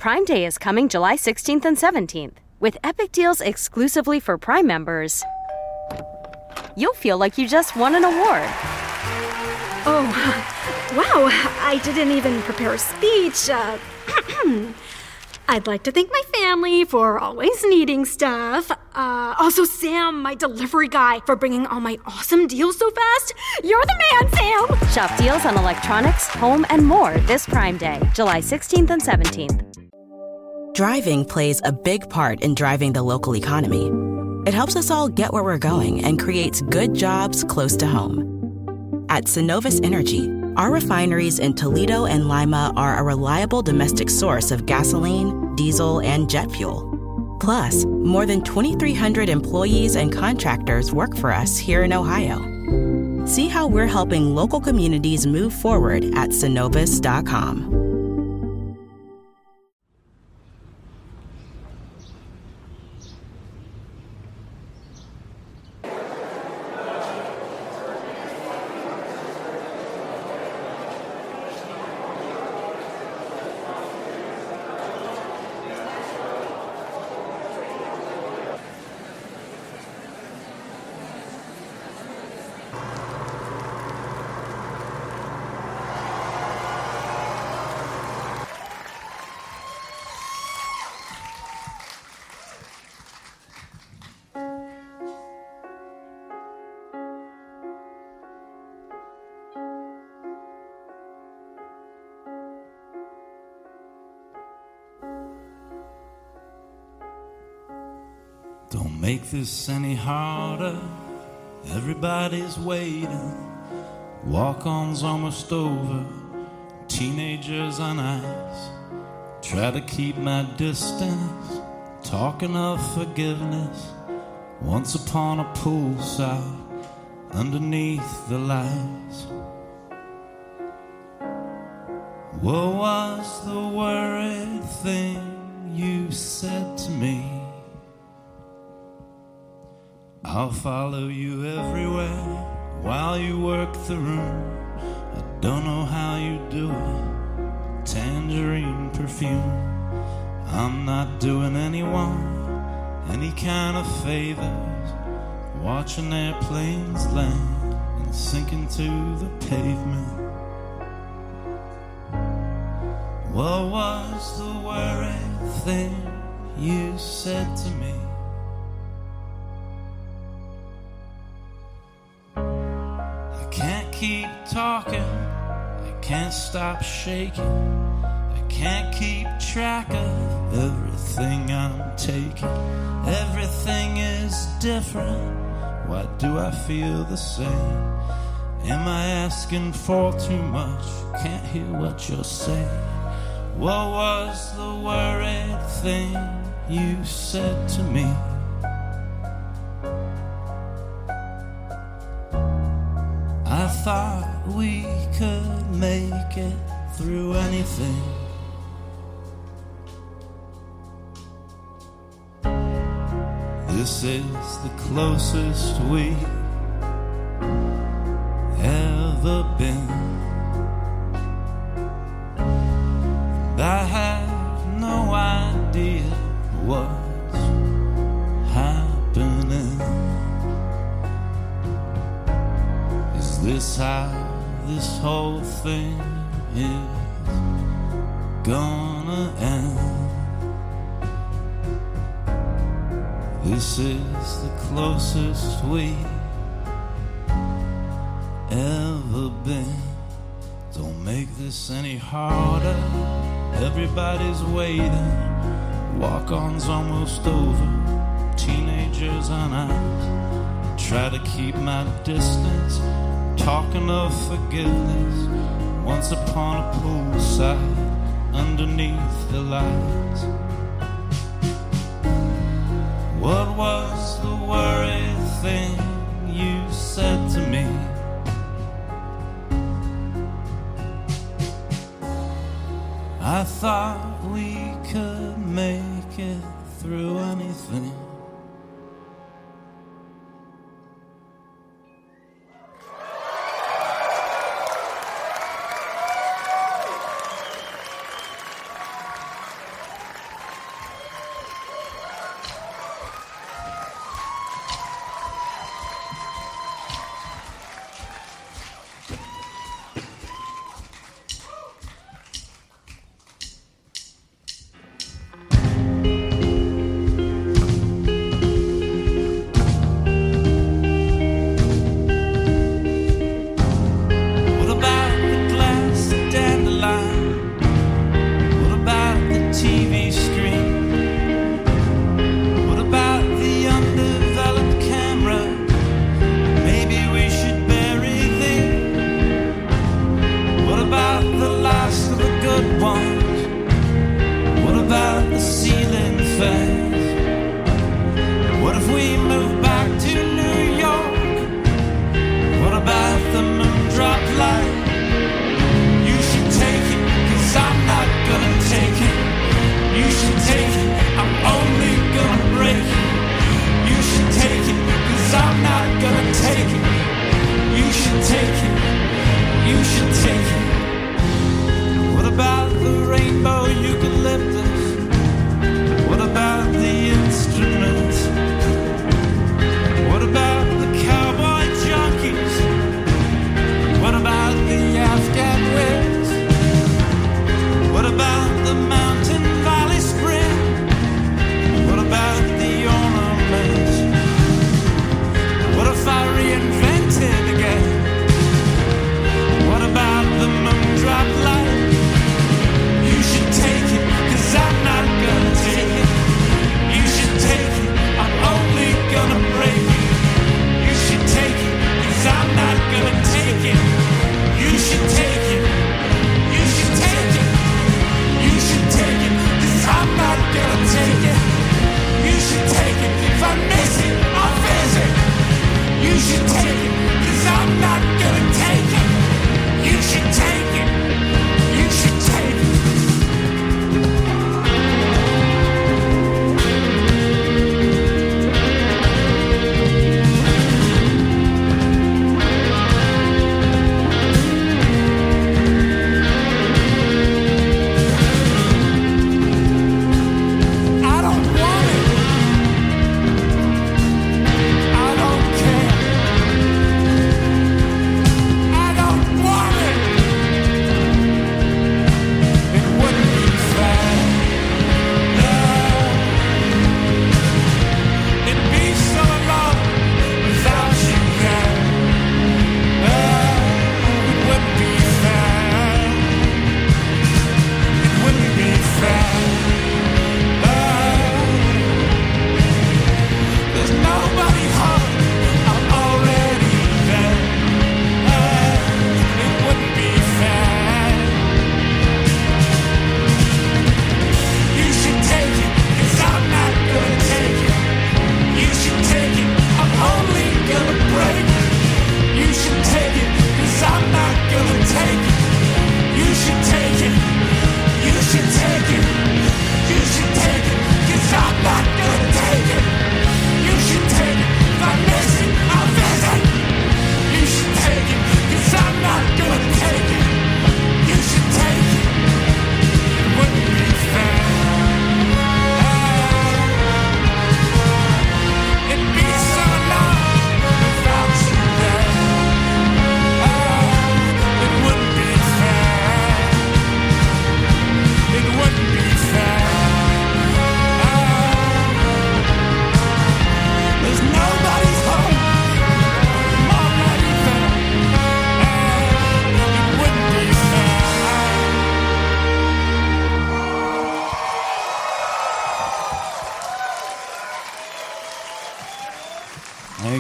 Prime Day is coming July 16th and 17th. With epic deals exclusively for Prime members, you'll feel like you just won an award. Oh, wow, I didn't even prepare a speech. I'd like to thank my family for always needing stuff. Also Sam, my delivery guy, for bringing all my awesome deals so fast. You're the man, Sam! Shop deals on electronics, home, and more this Prime Day, July 16th and 17th. Driving plays a big part in driving the local economy. It helps us all get where we're going and creates good jobs close to home. At Synovus Energy, our refineries in Toledo and Lima are a reliable domestic source of gasoline, diesel, and jet fuel. Plus, more than 2,300 employees and contractors work for us here in Ohio. See how we're helping local communities move forward at Synovus.com. Don't make this any harder. Everybody's waiting. Walk-on's almost over. Teenagers on ice. Try to keep my distance. Talking of forgiveness. Once upon a poolside, underneath the lights. What was the worried thing you said to me? I'll follow you everywhere while you work the room. I don't know how you do it. Tangerine perfume. I'm not doing anyone any kind of favors. Watching airplanes land and sink into the pavement. What was the worried thing you said to me? Keep talking, I can't stop shaking. I can't keep track of everything I'm taking. Everything is different. Why do I feel the same? Am I asking for too much? Can't hear what you're saying. What was the worried thing you said to me? I thought we could make it through anything. This is the closest we've ever been. And I have no idea what's happening. Is this how this whole thing is gonna end? This is the closest we've ever been. Don't make this any harder. Everybody's waiting. Walk-on's almost over. Teenagers on ice. Try to keep my distance. Talking of forgiveness. Once upon a poolside, underneath the lights. What was the worried thing you said to me? I thought we could make it through anything.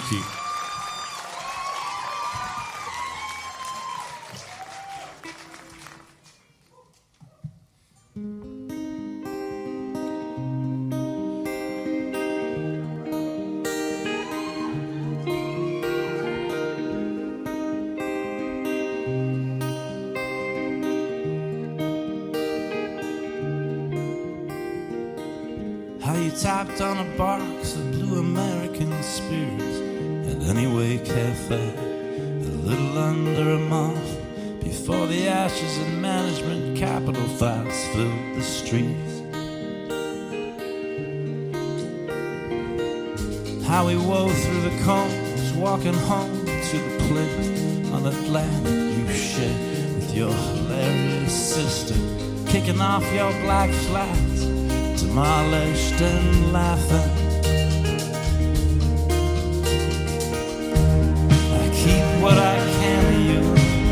Thank you. Tapped on a box of blue American spirits at Anyway Cafe, a little under a month before the ashes and management capital fights filled the streets. How we wove through the combs, walking home to the place on that land you shared with your hilarious sister, kicking off your black flats, demolished and laughing. I keep what I can of you,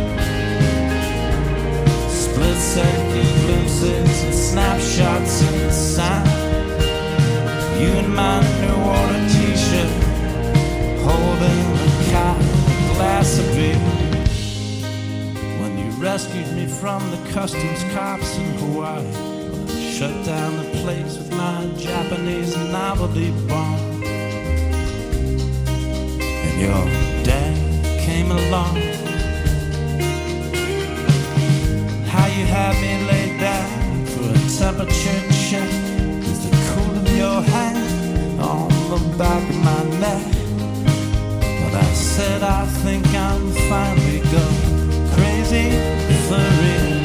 split-second glimpses and snapshots in the sound. You in my New Order t-shirt, holding a cup, a glass of beer. When you rescued me from the customs cops in Hawaii, shut down the place with my Japanese novelty bomb. And your dad came along. How you had me laid down for a temperature check with the cool of your hand on the back of my neck. But I said I think I'm finally going crazy for real.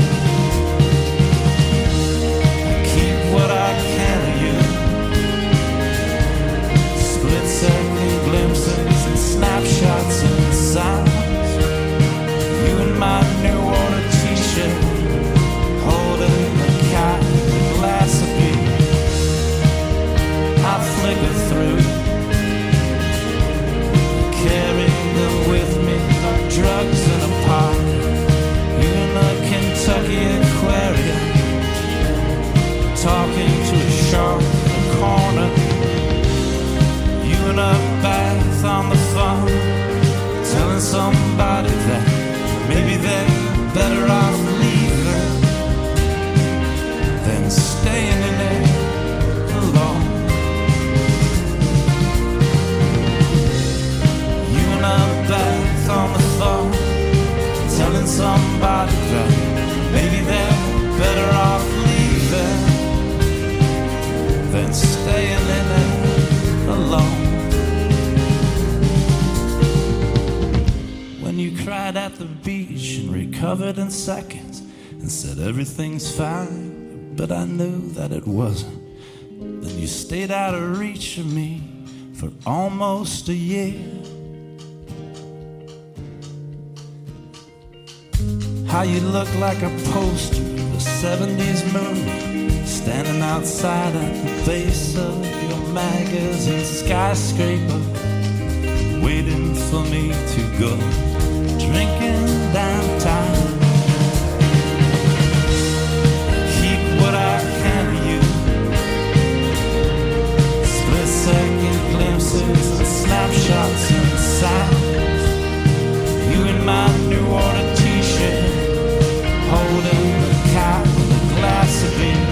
What I can of you, split-second glimpses and snapshots and sounds. You in my New Order t-shirt, holding a cat and a glass of beer. I flicker through, carry them with me like drugs in a pot. You in the Kentucky Aquarium, talking to a shark in a corner. You in a bath on the phone, telling somebody that maybe they're better off leaving than staying in there alone. You in a bath on the phone, telling somebody that maybe they're better off leaving than staying in it alone. When you cried at the beach and recovered in seconds and said everything's fine, but I knew that it wasn't, then you stayed out of reach of me for almost a year. How you look like a poster of a 70s movie, standing outside at the base of your magazine skyscraper, waiting for me to go drinking downtown. Keep what I can of you, split-second glimpses and snapshots and sounds. You in my New Order t-shirt, holding a cat with a glass of beer.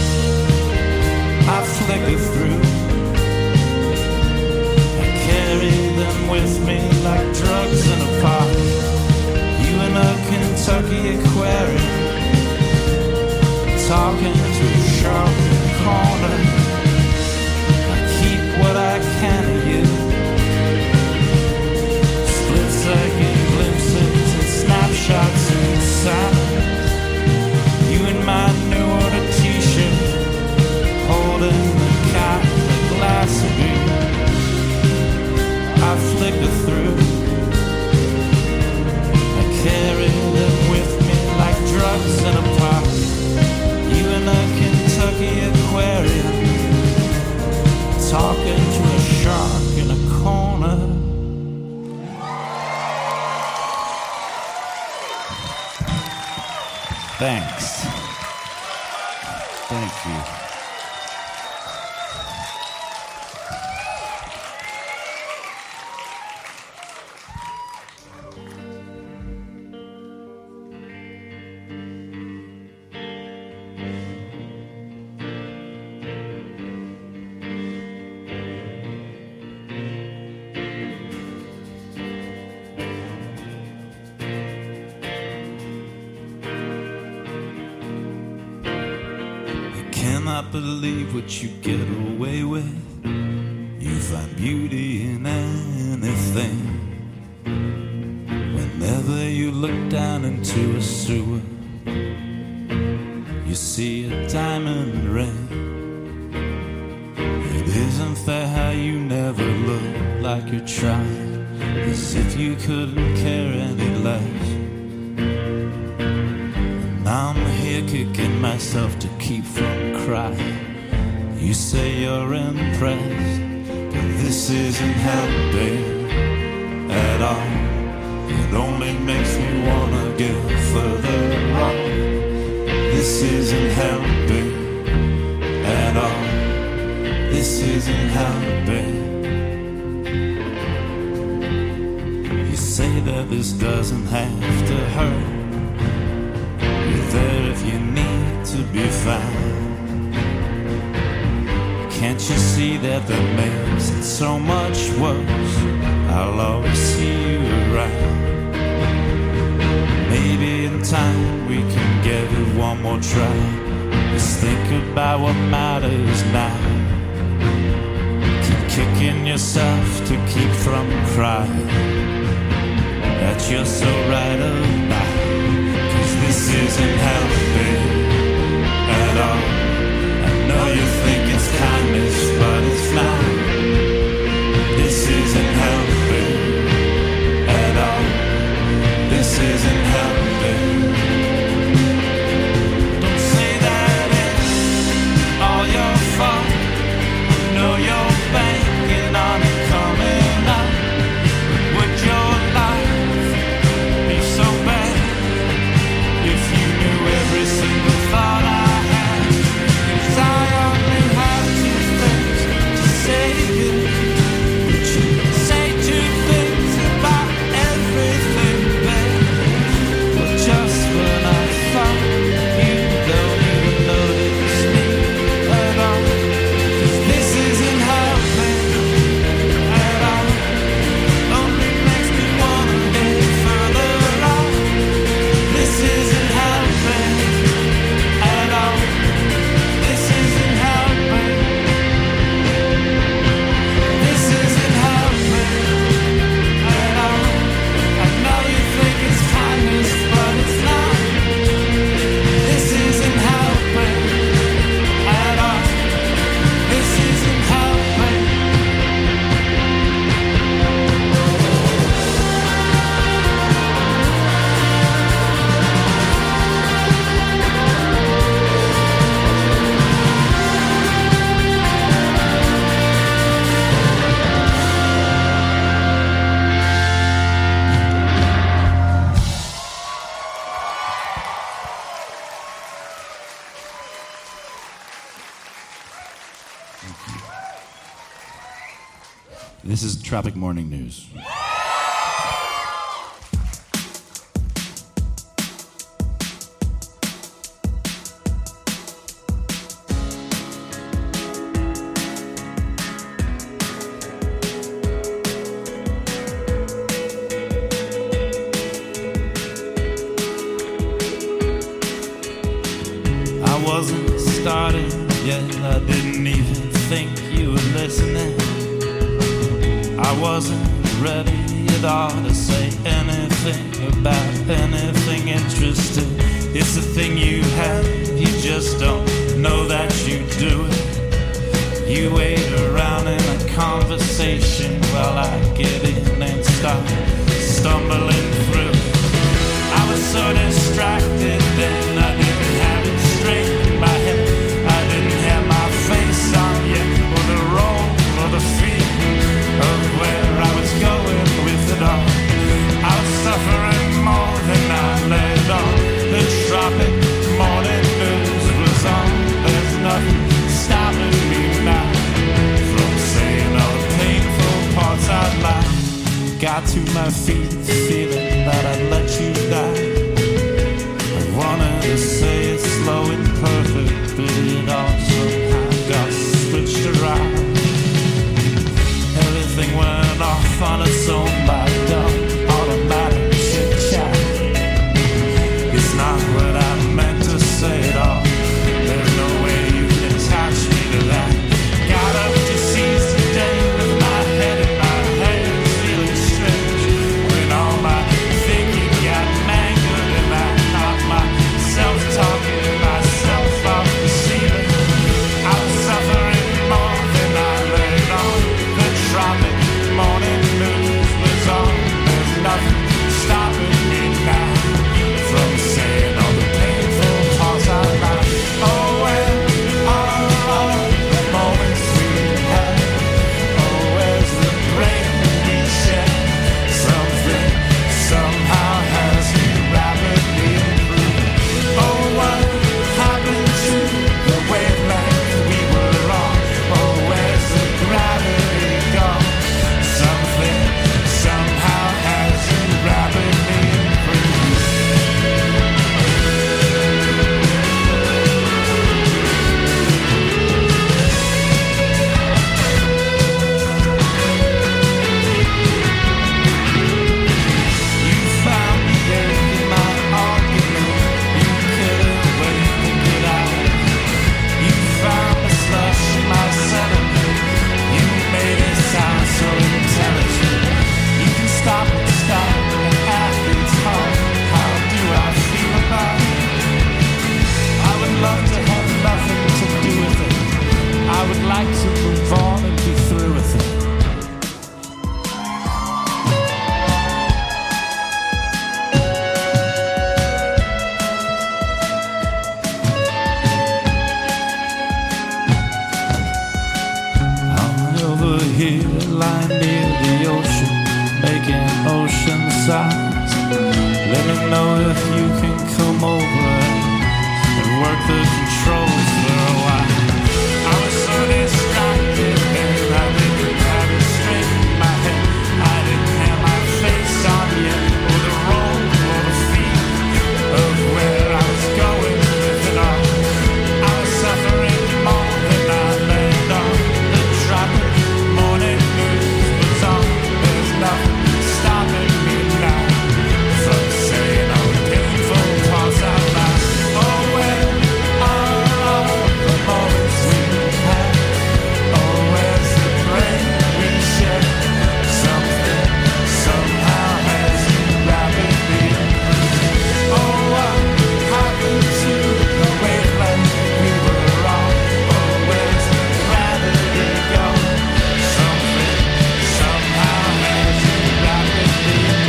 I flicker through, I carry them with me like drugs in a pot. You in a Kentucky Aquarium, talking to a shark in the corner. I keep what I can of you, split-second glimpses and snapshots and sounds. You in my New Order t-shirt, holding the cat with a glass of beer. I flicker through, I carry them with me like drugs in a pot. You in a Kentucky Aquarium, talking to a shark in a corner. Thanks. Thank you. not believe what you get away with. You find beauty in anything. Whenever you look down into a sewer, you see a diamond ring. It isn't fair how you never look like you're trying, as if you couldn't care any less. And I'm here kicking myself to keep from crying. You say you're impressed, but this isn't helping at all. It only makes me wanna get further on. This isn't helping at all. This isn't helping. You say that this doesn't have to hurt. You're there if you need to be found. Can't you see that that makes it so much worse? I'll always see you around. Maybe in time we can give it one more try. Just think about what matters now. Keep kicking yourself to keep from crying that you're so right about. 'Cause this isn't helping at all. I know you think it's kindness, but it's not. This isn't helping at all. This isn't helping. Don't say that it's all your fault. No, you're banking on it coming up. Would your life be so bad if you knew every single thought I had? 'Cause I only have two things to say to you. Would you say two things about everything, babe? Well, just when I thought you don't even notice me at all. 'Cause this isn't helping at all. Only makes me wanna get further off. This isn't helping at all. This isn't helping. This isn't helping at all. I know you think it's kindness, but it's not. This isn't helping at all. This isn't helping. This is Tropic Morning News. I wasn't starting yet, I didn't even think you were listening. I wasn't ready at all to say anything about anything interesting. It's the thing you have, you just don't know that you do it. You wait around in a conversation while I get in and start stumbling through. I was so distracted then, I didn't have it straight in my head. I didn't have my face on yet, or the role, or the feel of where I was going with it all. I was suffering more than I let on. The tropic morning news was on. There's nothing stopping me now from saying all the painful parts out loud. Got to my feet feeling that I'd let you die. I wanted to say it slow and perfect, but it all somehow got switched around. Everything went off on its own by dumb automatic chit-chat. It's not what I meant to say at all. There's no way you can tap here, lying near the ocean, making ocean sounds. Let me know if you can come over and work the controls for a while. I was so distracted and I didn't have it straight in my head. I didn't have my face on yet, or the road or the feel of where I was going with it all. I was suffering more than I laid on. The tropic morning news was on. There's nothing stopping me now from saying all the painful parts out loud. Oh, where are all the moments we had? Oh, where's the brain we shared? Something somehow has you wrapping me up. Oh, what happened to the wavelength we were on? Oh, where's gravity gone? Something somehow has you wrapping me up.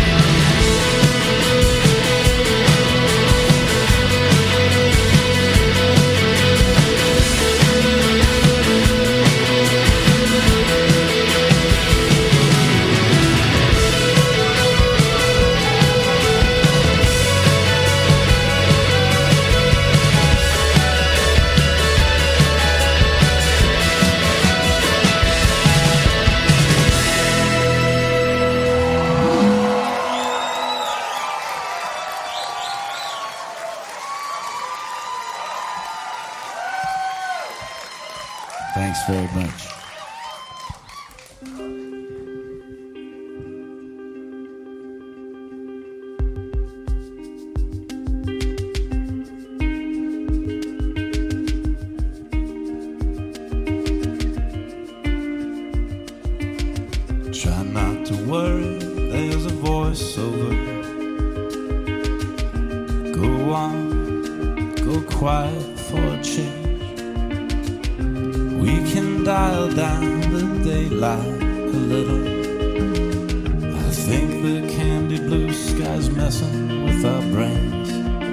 Thanks very much. Try not to worry, there's a voiceover. Go on, go quiet for a change. We can dial down the daylight a little. I think the candy blue sky's messing with our brains.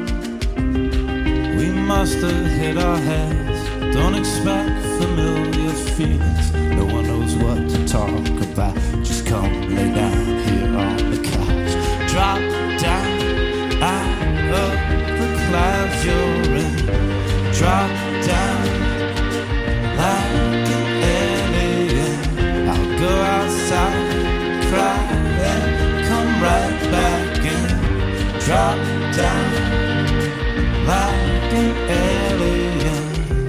We must have hit our heads. Don't expect familiar feelings. No one knows what to talk about. Just come lay down here on the couch. Drop down out of the clouds you're in. Drop down like an alien. I'll go outside, cry, and come right back in. Drop down like an alien.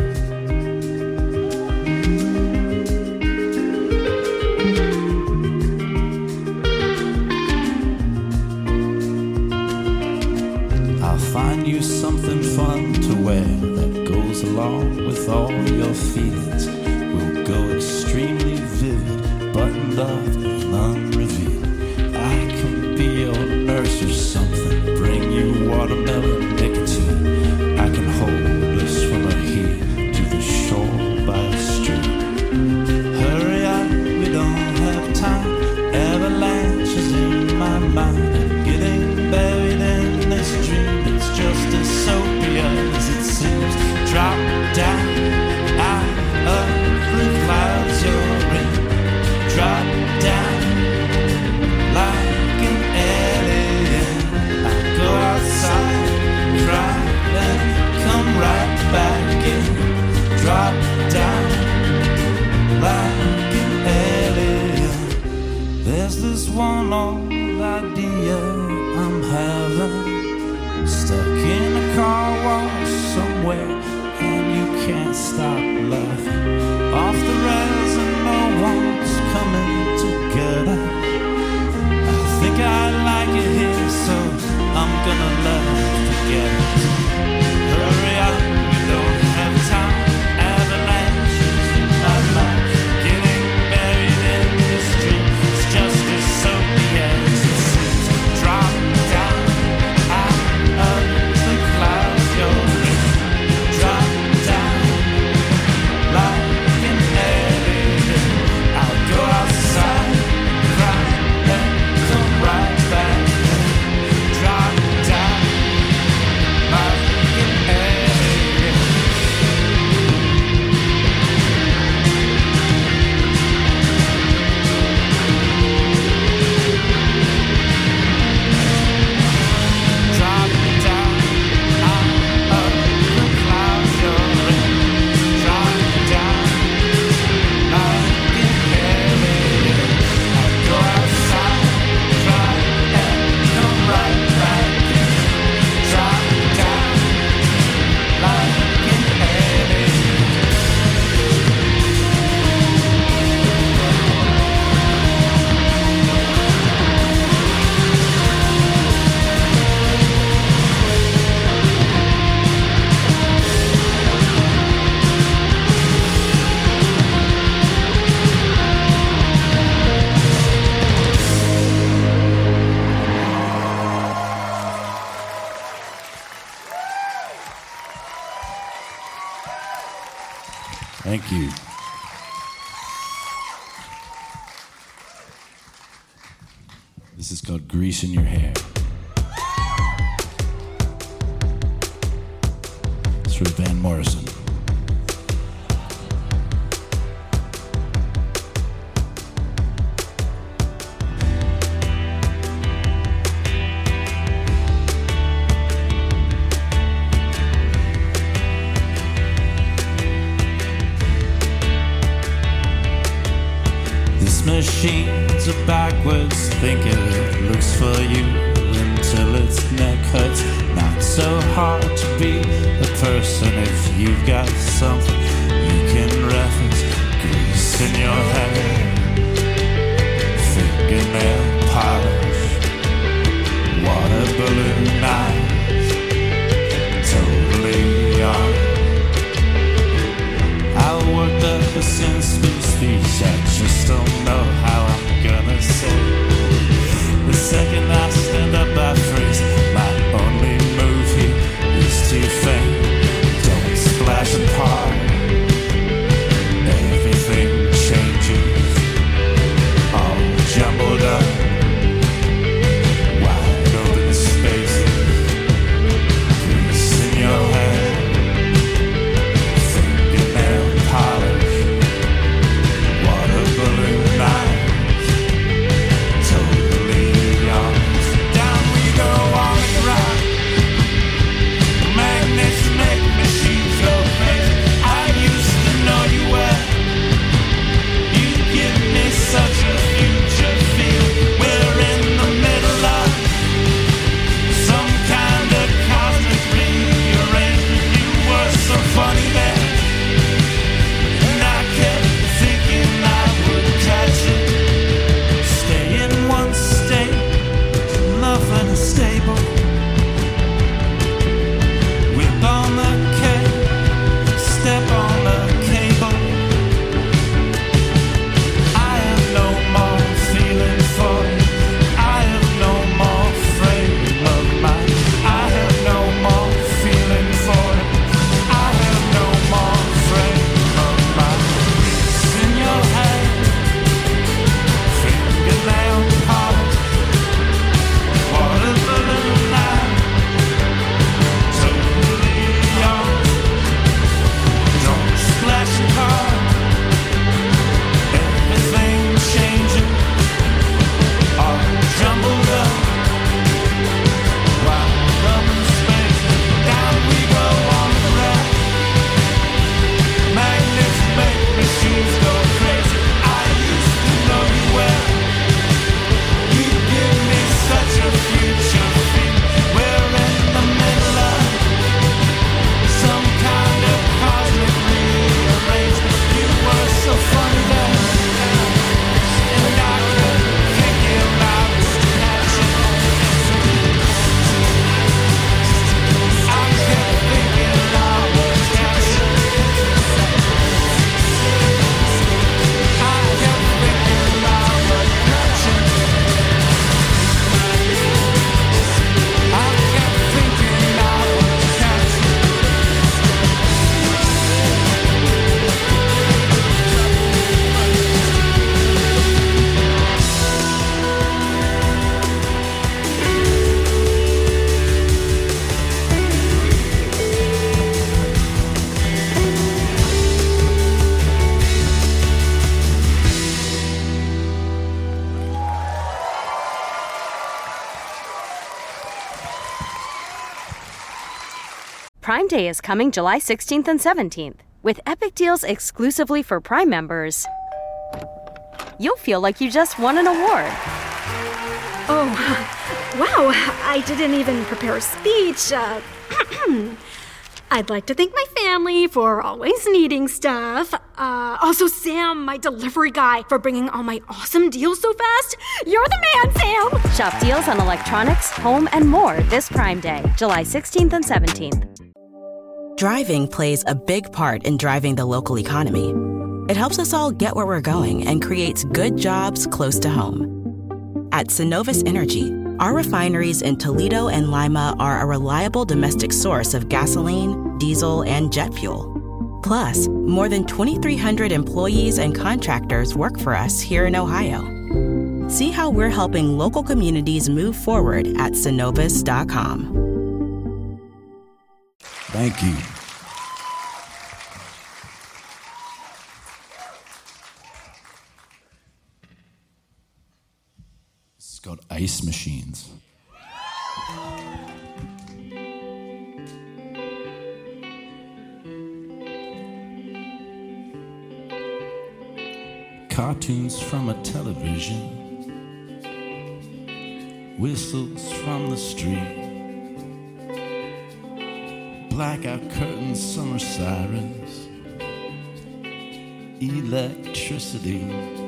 I'll find you something fun to wear that goes along with all your feelings. We'll go extremely vivid, buttoned up and unrevealed. I can be your nurse or something, bring you watermelon nicotine. I can hold us from here to the shore by a stream. Hurry up, we don't have time. Avalanches in my mind. I'm getting buried in this dream. It's just as soapy as it seems. Drop down out of the clouds you're in. Drop down like an alien. I'll go outside, cry, and come right back in. Drop down like an alien. There's this one old idea I'm having. Stuck in a car wash somewhere, and you can't stop laughing. Off the rails and no one's coming together. I think I like it here, so I'm gonna laugh together. Hurry up, we don't have time. Avalanches in my mind. Getting buried in this dream. It's just as soapy as it seems. Drop down out of the clouds you're in. Drop down like Thank you. This is called Grease in Your Hair. It's from Van Morrison. Machines are backwards thinking it looks for you until its neck hurts. Not so hard to be a person if you've got something you can reference. Grease in your hair, fingernail polish, water balloon eyes, totally on. I worked ever since speech, I just don't know how I'm gonna say. The second I stand up I freeze. My only move here is to faint. Don't splash apart. Everything changes, all jumbled up, wide open spaces. Grease in your hair, fingernail polish, balloon eyes, totally yours. Down we go on the ground. Magnets make machines go crazy. I used to know you well. You give me such a future feel. We're in the middle of some kind of cosmic rearrangement. You were so funny then, and I kept thinking I would catch it. Stay in one state, nothing is stable. Whip on the cake, step on the cable. I have no more feeling for it. I have no more frame of mind. I have no more feeling for it. I have no more frame of mind. Grease in your hair, fingernail polish, water balloon eyes, totally yours. Don't splash your car, everything changing, all jumbled up, wide open space. Down we go on the rack. Magnets make machines go crazy. I used to know you well. You give me such a future feel. We're in the middle of some kind of cosmic rearrangement. You were so funny then, and I kept thinking I was catching. I kept thinking I was catching. I kept thinking I was catching. I kept thinking I was catching. Prime Day is coming July 16th and 17th. With epic deals exclusively for Prime members, you'll feel like you just won an award. Oh, wow, I didn't even prepare a speech. I'd like to thank my family for always needing stuff. Also Sam, my delivery guy, for bringing all my awesome deals so fast. You're the man, Sam! Shop deals on electronics, home, and more this Prime Day, July 16th and 17th. Driving plays a big part in driving the local economy. It helps us all get where we're going and creates good jobs close to home. At Synovus Energy, our refineries in Toledo and Lima are a reliable domestic source of gasoline, diesel, and jet fuel. Plus, more than 2,300 employees and contractors work for us here in Ohio. See how we're helping local communities move forward at Synovus.com. Thank you. It's called Ice Machines. Cartoons from a television, whistles from the street, blackout curtains, summer sirens, electricity.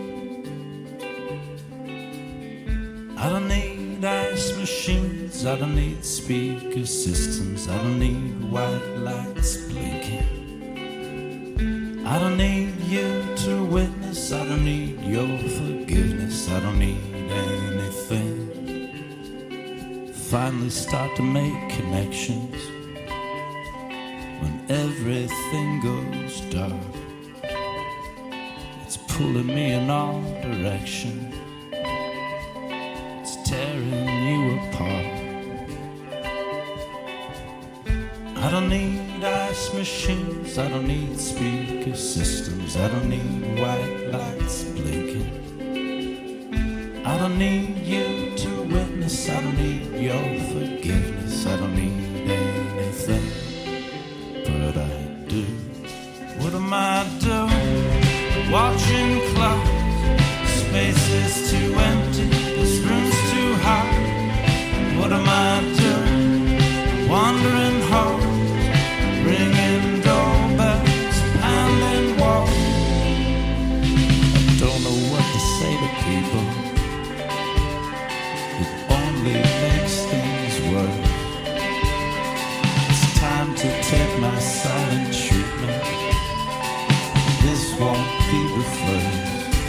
I don't need ice machines, I don't need speaker systems, I don't need white lights blinking. I don't need you to witness, I don't need your forgiveness, I don't need anything. Finally start to make connections when everything goes dark. It's pulling me in all directions, it's tearing you apart. I don't need ice machines, I don't need speaker systems, I don't need white lights blinking. I don't need you to witness, I don't need your forgiveness, I don't need anything, but I do. What am I doing? Watching clocks, space is too empty, this room's too hot. What am I doing? Wandering home, ringing doorbells, pounding walls. I don't know what to say to people, it only makes things worse. It's time to take my silent treatment, this won't be the first.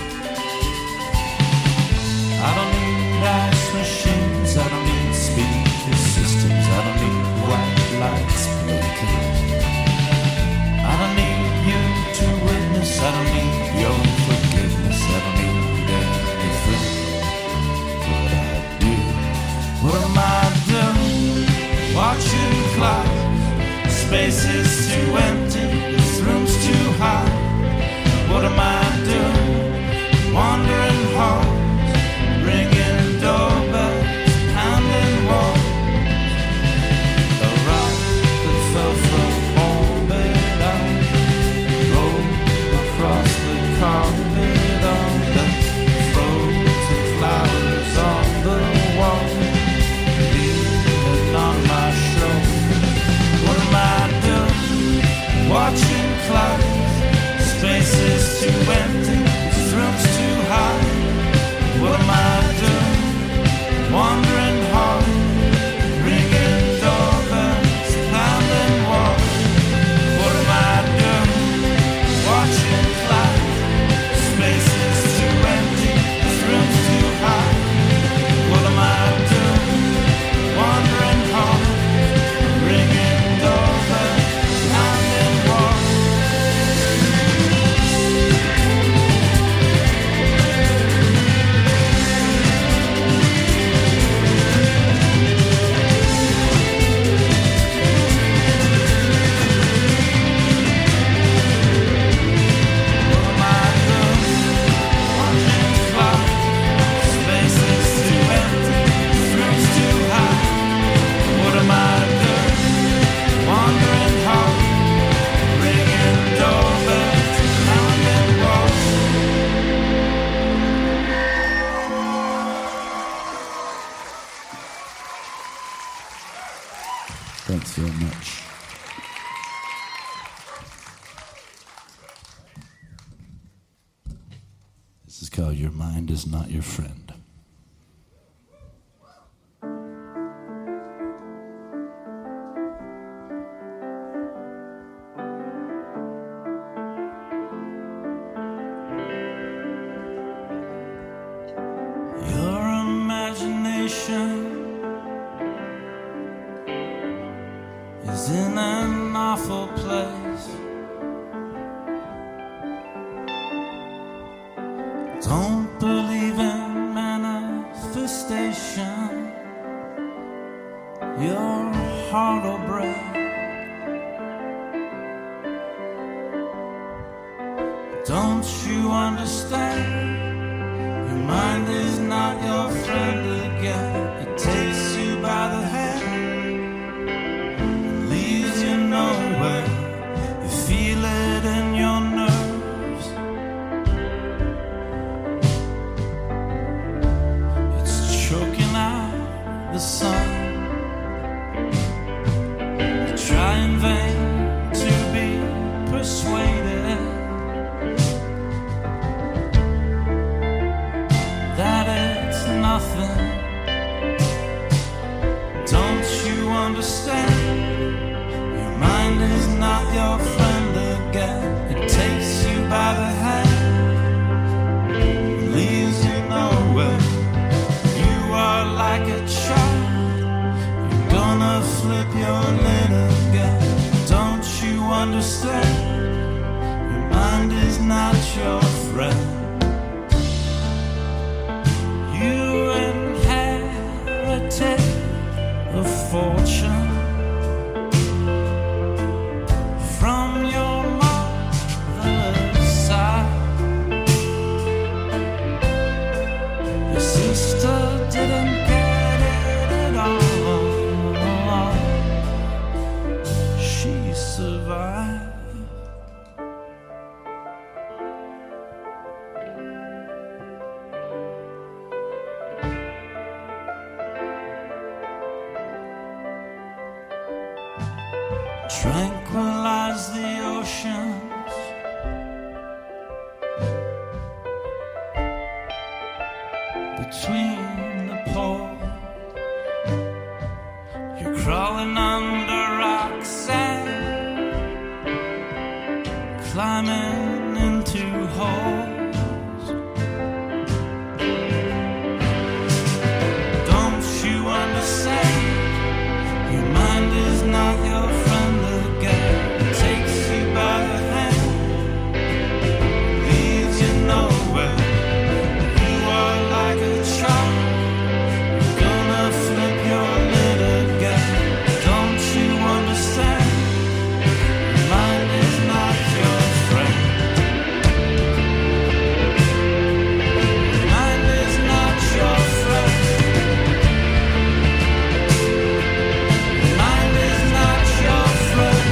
I don't need ice machines, I don't need speaker systems, I don't need white lights blinking. I don't need you to witness, I don't need your forgiveness, I don't need anything, but I do. What am I doing? Watching clocks, space is too empty, this room's too hot. What am I doing? Wandering halls, ringing doorbells, pounding walls. A rock that fell from orbit out, rolled across the carpet on the frozen flowers on the wall, leaning on my shoulder. What am I doing? Watching clouds, space is too empty, this room's too hot. What am I doing? Wandering hard, ringing doorbells, pounding walls. What am I doing? Watching clouds, space is too empty, this room's too hot. What am I doing? Wandering hard, ringing doorbells, pounding walls. Thanks very much. This is called Your Mind Is Not Your Friend. Your imagination is in an awful place. Don't believe in manifestation. Your heart will break. Don't you understand? Your mind is not your friend again. It takes you by the hand, leaves you nowhere. You feel it in your nerves. It's choking out the sun. You try in vain to be persuaded that it's nothing. Don't you understand? Your mind is not your friend again. It takes you by the hand, leaves you nowhere. You are like a child, you're gonna flip your lid again. Don't you understand? Your mind is not your friend. You inherited a fortune from your mother's side. Your sister didn't get it at all. She survived. Tranquilize the oceans, between the poles. You're crawling under rocks and climbing into holes. Don't you understand? Your mind is not your friend. Takes you by the hand, leaves you nowhere. You are like a child, you're gonna flip your lid again. Don't you understand? Your mind is not your friend. Your mind is not your friend. Your mind is not your friend.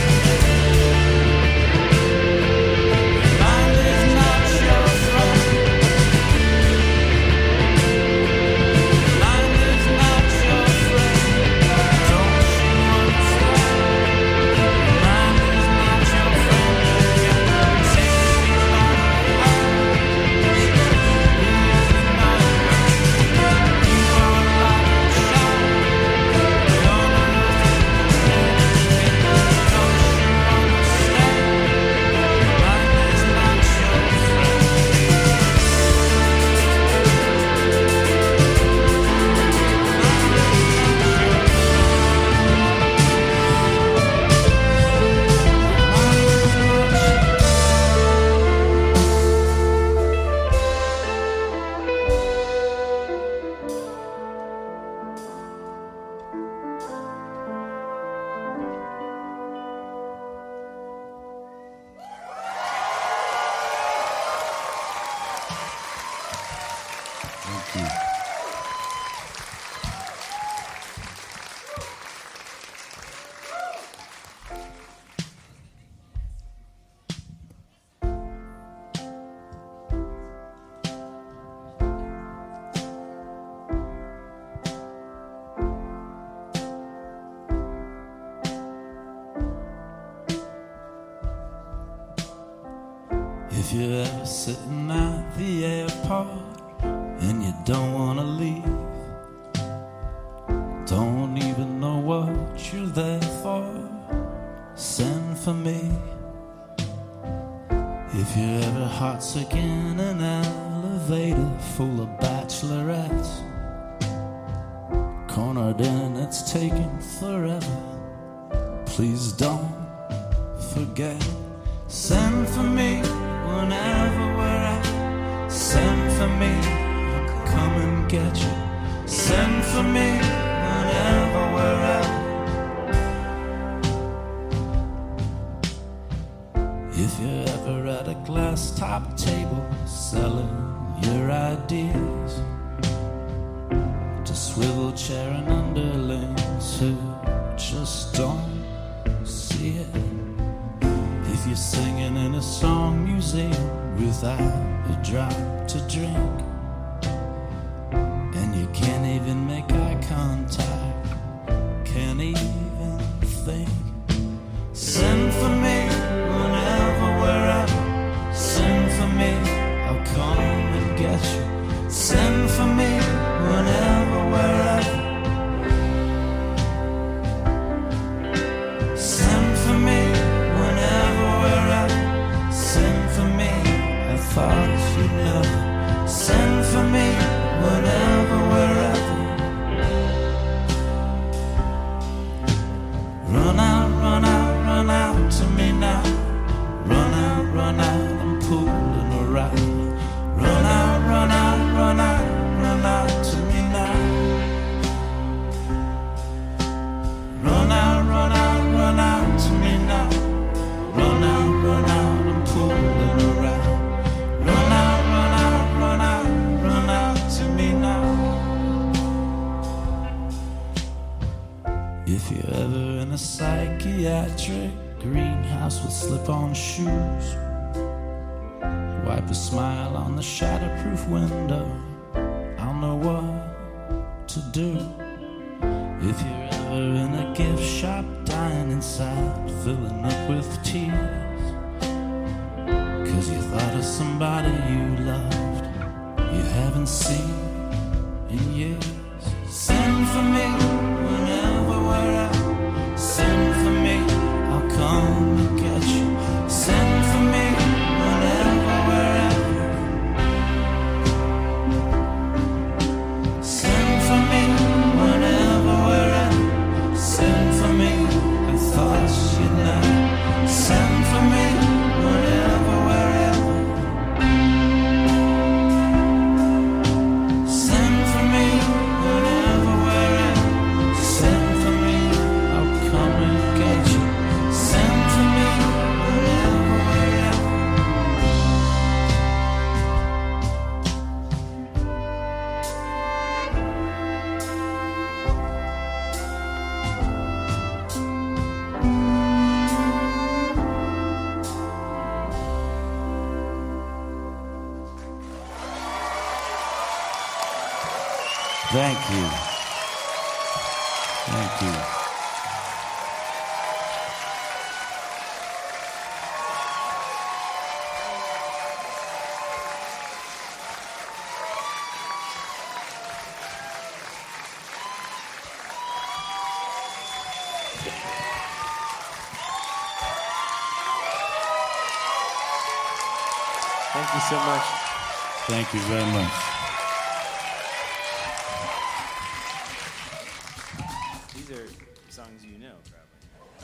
If you're ever sitting at the airport and you don't want to leave, don't even know what you're there for, send for me. If you're ever heartsick in an elevator full of bachelorettes, cornered in, it's taking forever, please don't forget. Send for me whenever we're at. Send get you. Send for me whenever, wherever. If you're ever at a glass top table selling your ideas to swivel chair and underlings who just don't see it. If you're singing in a song museum without a drop to drink, and you can't even make eye contact, can't even think, send for me whenever, wherever. Send for me, I'll come and get you. Send for me whenever, wherever. Send for me whenever, wherever. Send for me, I thought you'd never. Send for me whenever, wherever. Run out, run out, run out to me now. Run out, I'm pulling around. Run out, run out, run out, run out to me now. Run out, run out, run out to me now. Run out, I'm pulling around. Run out, run out, run out, run out to me now. If you're ever in a psychiatric greenhouse with slip-on shoes, wipe a smile on the shatterproof window, I'll know what to do. If you're ever in a gift shop dying inside, filling up with tears, 'cause you thought of somebody you loved you haven't seen in years. Send for me whenever, wherever. Send for me, I'll come and get you. Send for me whenever, wherever. Send for me whenever, wherever. Send for me, I thought you'd never. Send for me whenever, wherever. Send for me whenever, wherever. Send for me, I'll come and get you. Send for me whenever, wherever. Thank you. Thank you. Thank you so much. Thank you very much. These are songs you know, probably.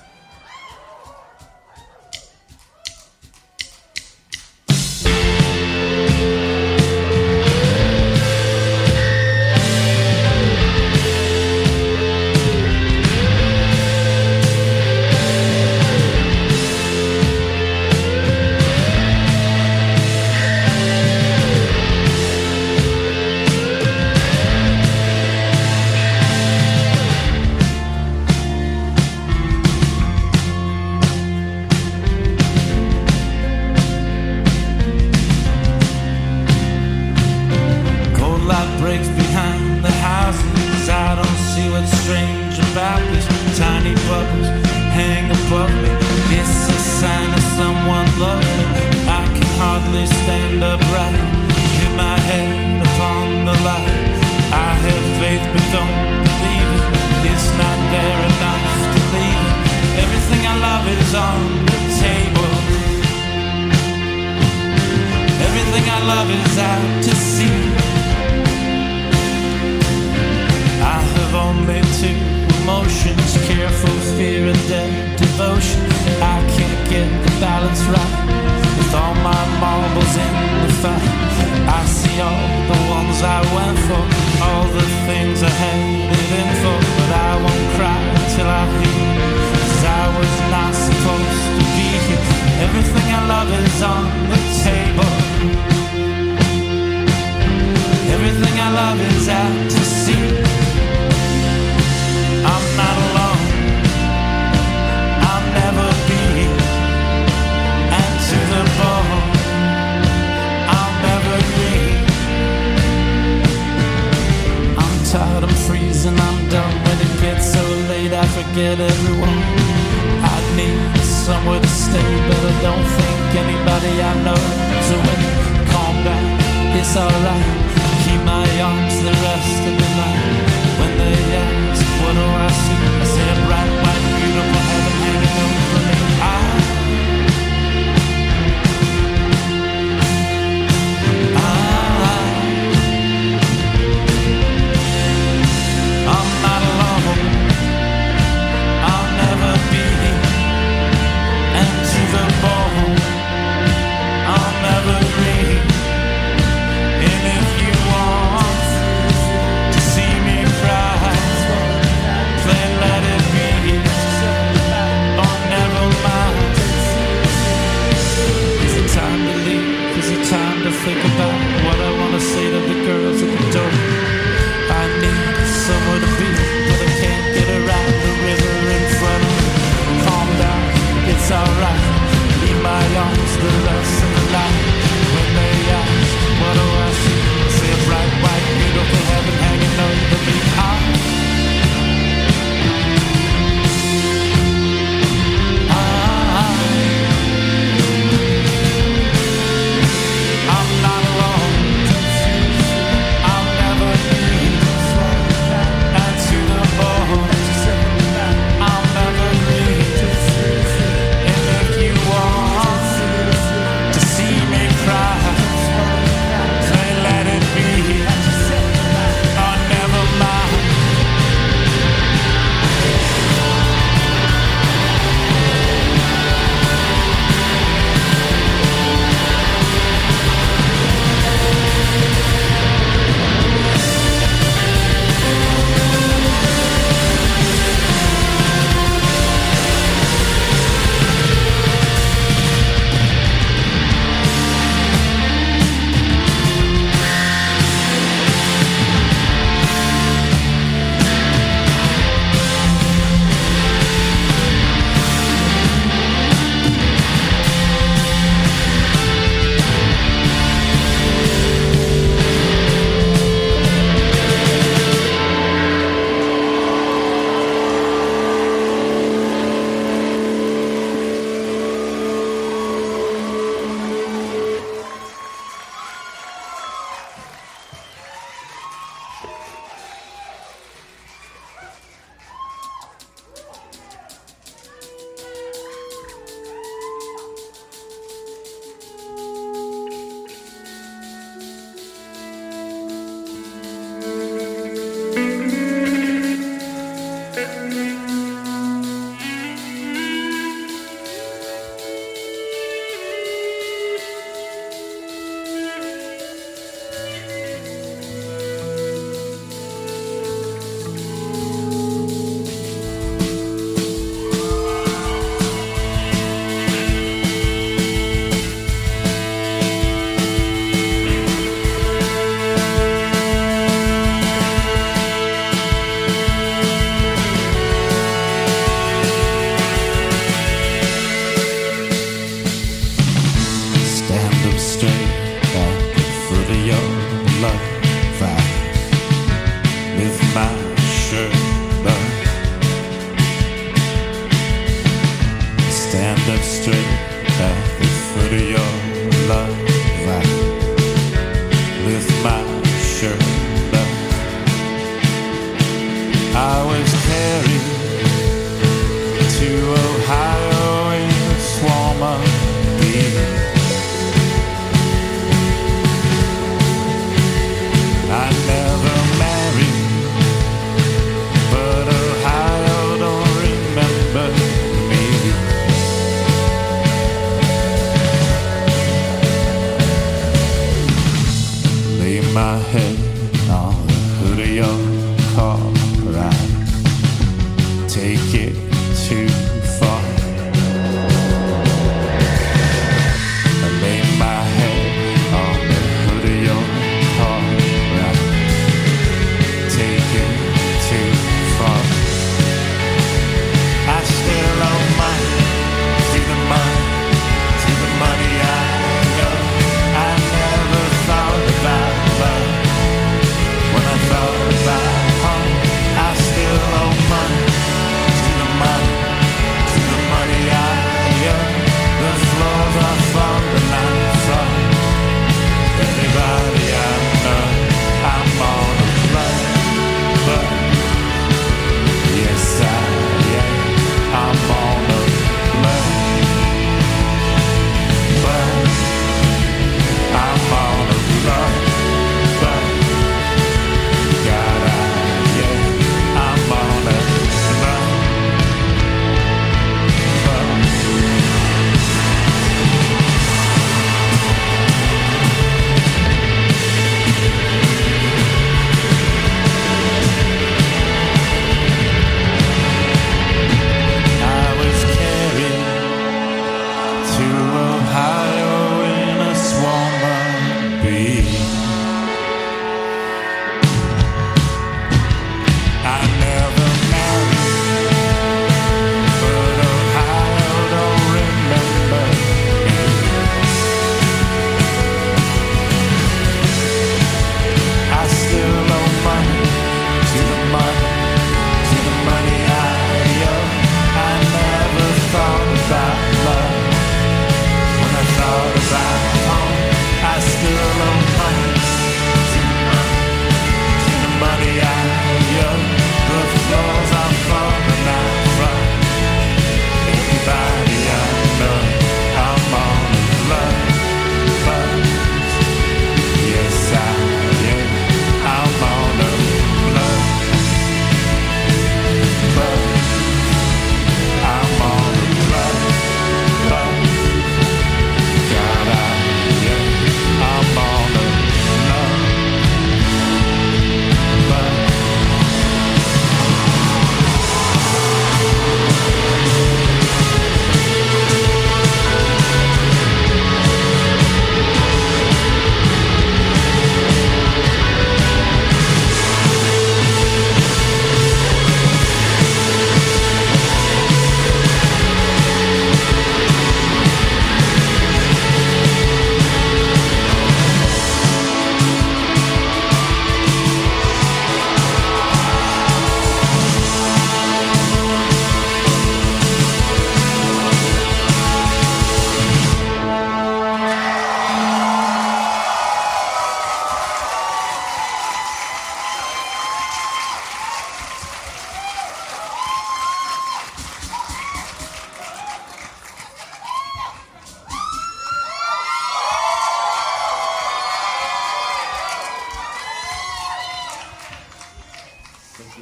Cold light breaks behind the houses. I don't see what's strange about these tiny bubbles hang above me. It's a sign of someone loving. I can hardly stand upright. Hit my head upon the light. I have faith but don't believe it. It's not there enough to leave it. Everything I love is on the table. Everything I love is out to sea. I have only two emotions: careful fear and dead devotion. I can't get the balance right with all my marbles in the fight. I see all the ones I went for, done when it gets so late I forget everyone. I need somewhere to stay, but I don't think anybody I know. So when you calm down, it's alright. Keep my arms the rest of the night. When they ask, what do I see? I say a bright, white, beautiful heaven hanging over me. I'm not alone. I'll never be. And to the bone, I'll never leave. And if you want to see me cry, then let it be. Oh, never mind. Is it time to leave? Is it time to think about what I want to say to the girls at the door? I need somewhere to be, but I can't get around the river in front of me. Calm down, it's alright. Leave my arms the rest of the night. When they ask, what do I see? I see a bright, white, beautiful heaven hanging over me. I'm not alone. I'll never leave. And to the bone, I'll never leave. And if you want to see me cry, say let it be. Oh, never mind. My head on the hood of your car, right? Take it too far. I lay my head on the hood of your car, right? Take it too far. I still owe money to the money I know. I never thought about love when I thought about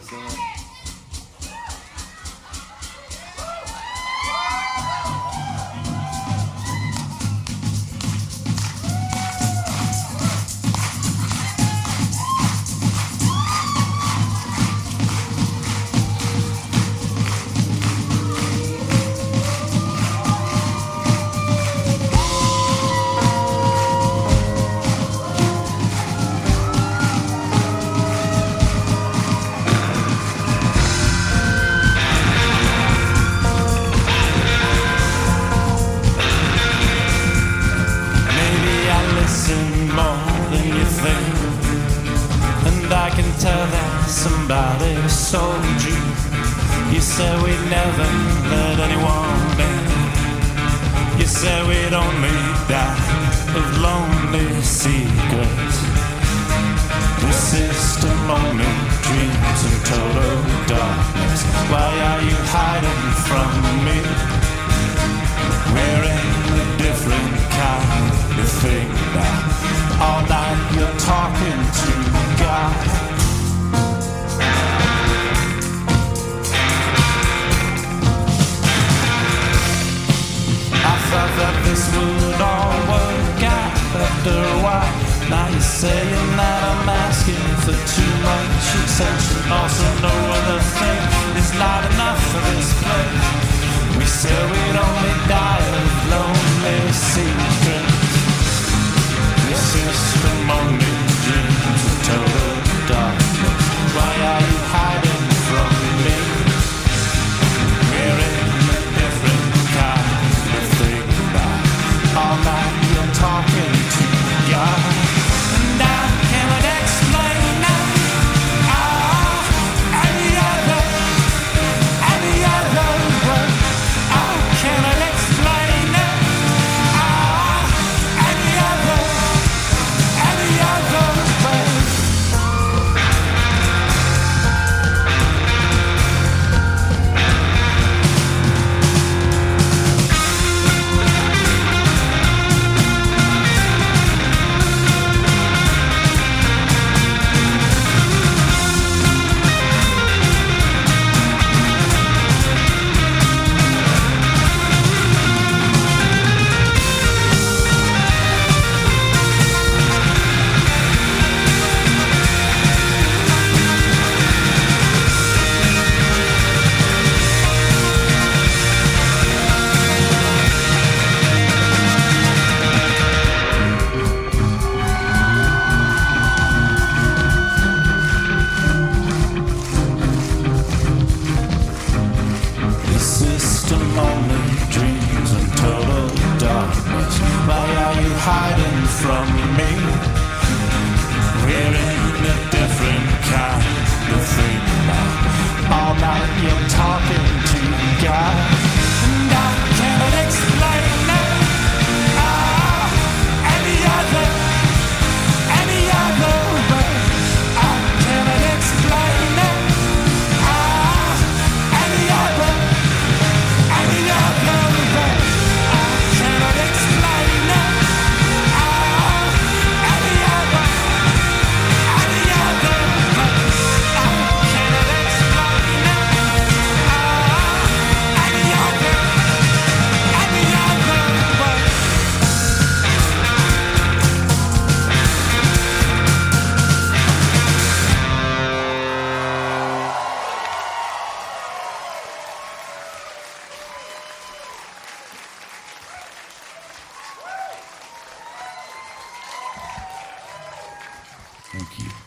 Thank you.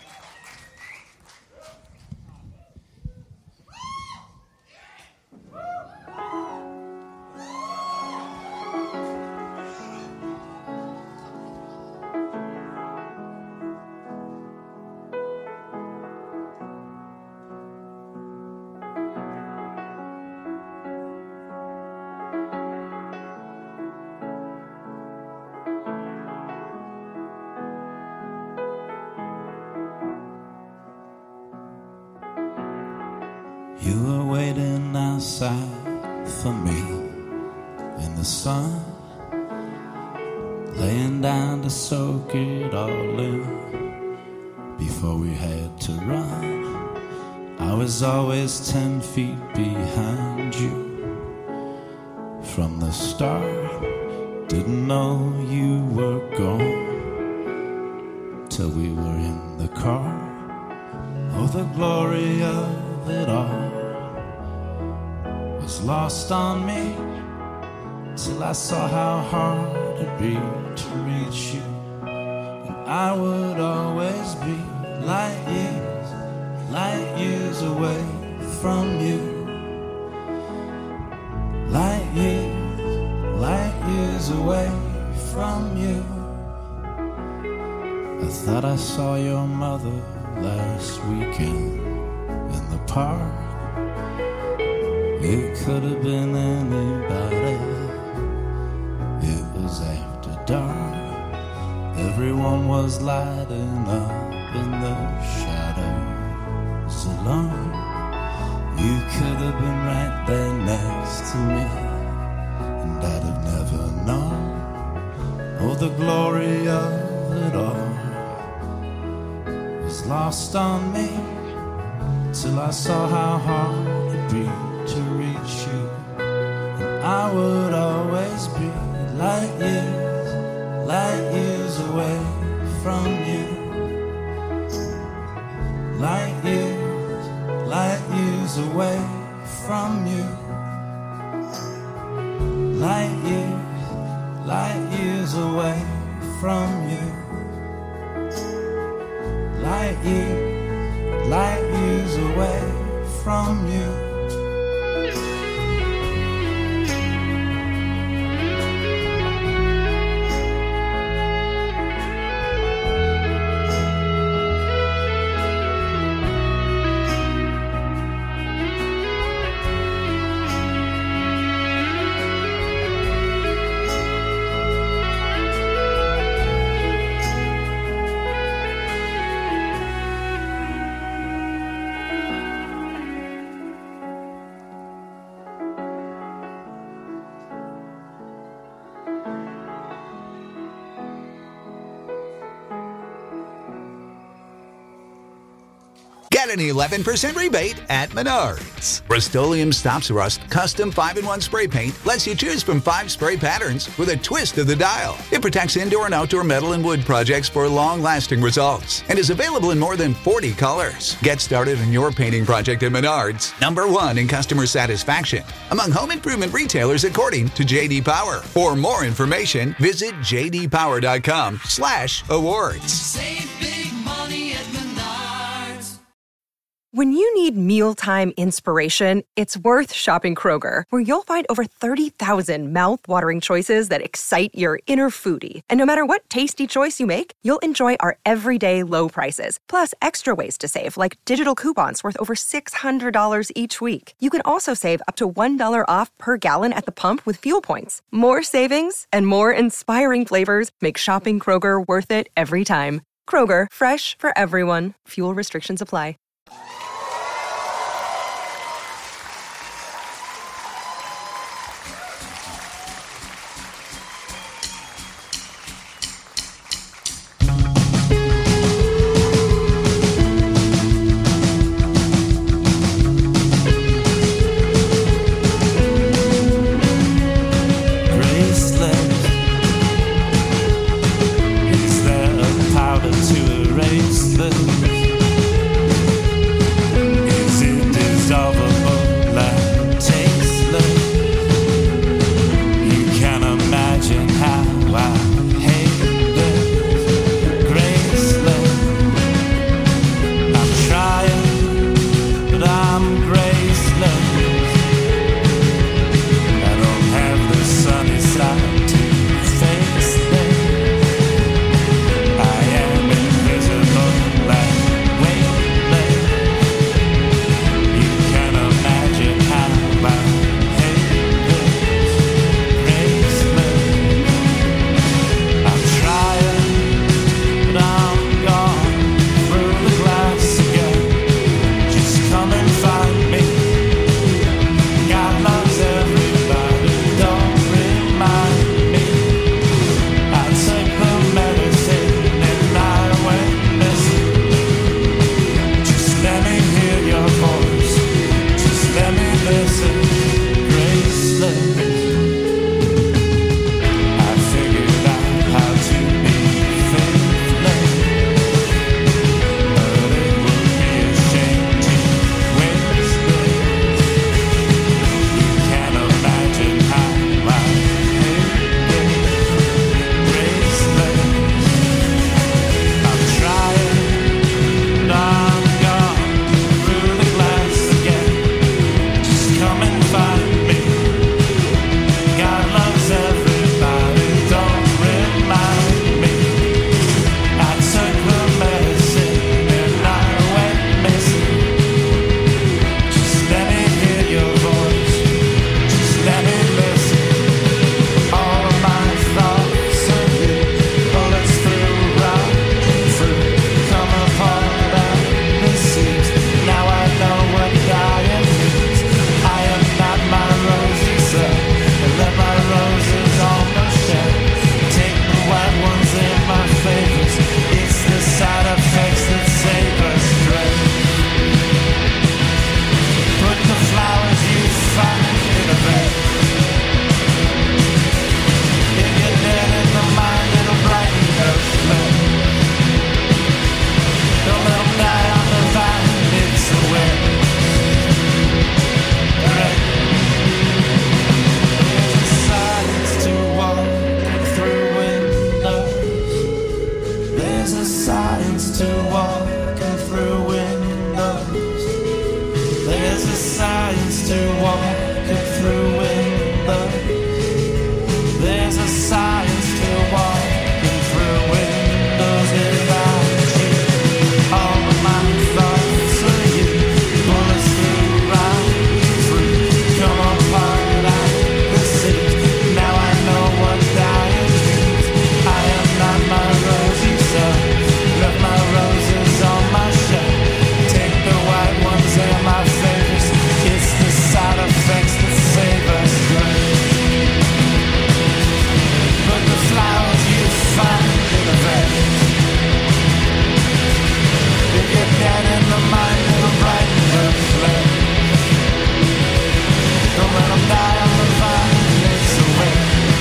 You were waiting outside for me in the sun, laying down to soak it all in before we had to run. I was always 10 feet behind you from the start. Didn't know you were gone till we were in the car. Oh, the glory of it all was lost on me till I saw how hard it'd be to reach you. And I would always be light years away from you. Light years away from you. I thought I saw your mother last weekend in the park. It could have been anybody. It was after dark. Everyone was lighting up in the shadows alone. You could have been right there next to me, and I'd have never known. Oh, the glory of it all was lost on me till I saw how hard it'd be to reach you. And I would always be light years away from you. Light years away from you. Light years away from you. Light years away from you. Get an 11% rebate at Menards. Rust-Oleum Stops Rust Custom 5-in-1 Spray Paint lets you choose from 5 spray patterns with a twist of the dial. It protects indoor and outdoor metal and wood projects for long-lasting results and is available in more than 40 colors. Get started on your painting project at Menards, #1 in customer satisfaction among home improvement retailers according to J.D. Power. For more information, visit jdpower.com/awards. Save big money at Menards. When you need mealtime inspiration, it's worth shopping Kroger, where you'll find over 30,000 mouth-watering choices that excite your inner foodie. And no matter what tasty choice you make, you'll enjoy our everyday low prices, plus extra ways to save, like digital coupons worth over $600 each week. You can also save up to $1 off per gallon at the pump with fuel points. More savings and more inspiring flavors make shopping Kroger worth it every time. Kroger, fresh for everyone. Fuel restrictions apply. There's a science to walking through windows. There's a science to walking through windows. There's a science to walking through windows. Without you, all of my thoughts are you. Bullets through, right through. Come apart out the seams. Now I know what dying means. I am not my rosy self. Left my roses on my shelf. Take the white ones, they're my favorites. It's the side effects that save us. But the flowers you find in a vase, if you're dead in the mind, it'll brighten the flame. Don't let them die on the vine, it's away.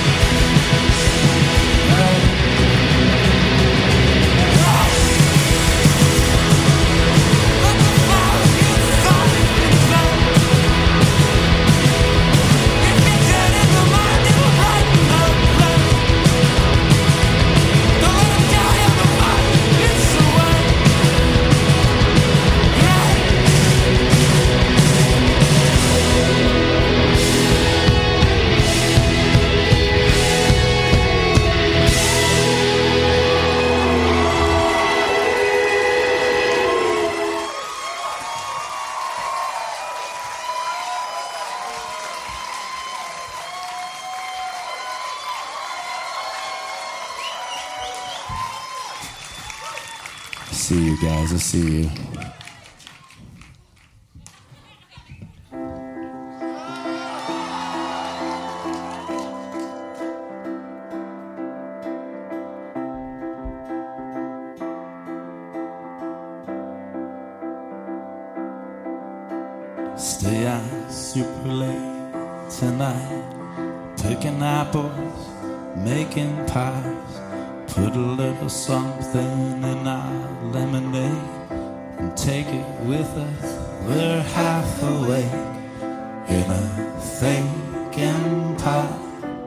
See you guys, I see you. Stay out super late tonight, picking apples, making pies. Put a little something in our lemonade and take it with us. We're half awake in a fake empire.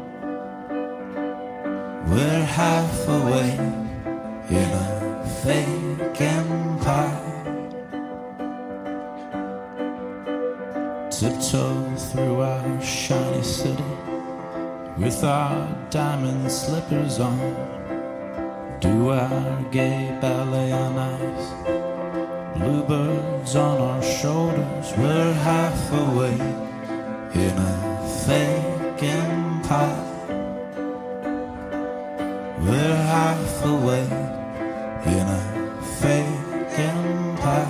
We're half awake in a fake empire. Tiptoe through our shiny city with our diamond slippers on. Do our gay ballet on ice. Bluebirds on our shoulders. We're half awake in a fake empire. We're half awake in a fake empire.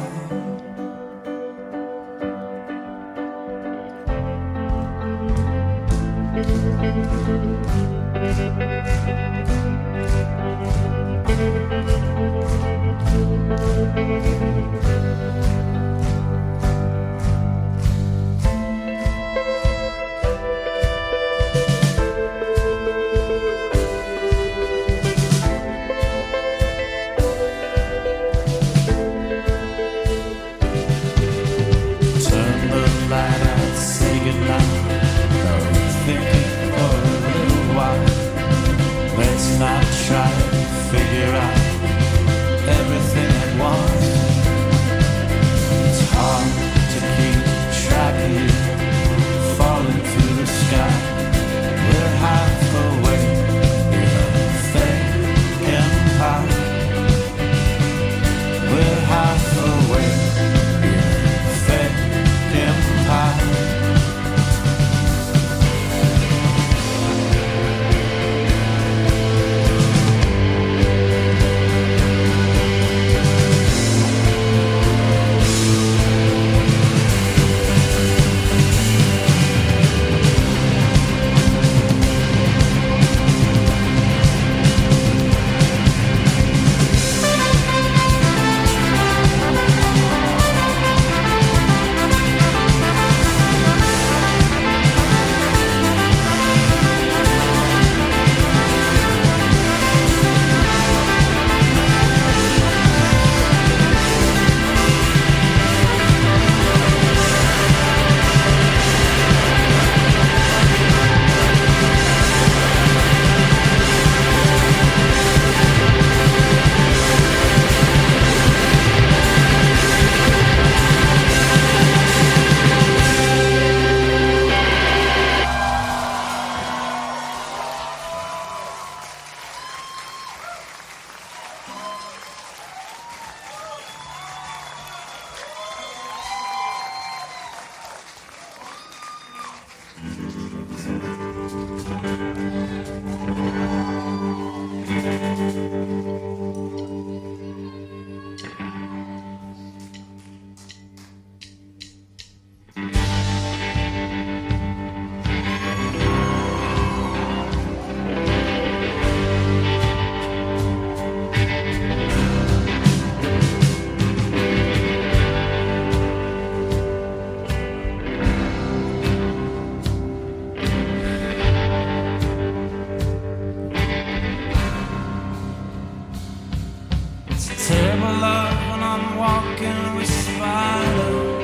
terrible love when I'm walking with spiders.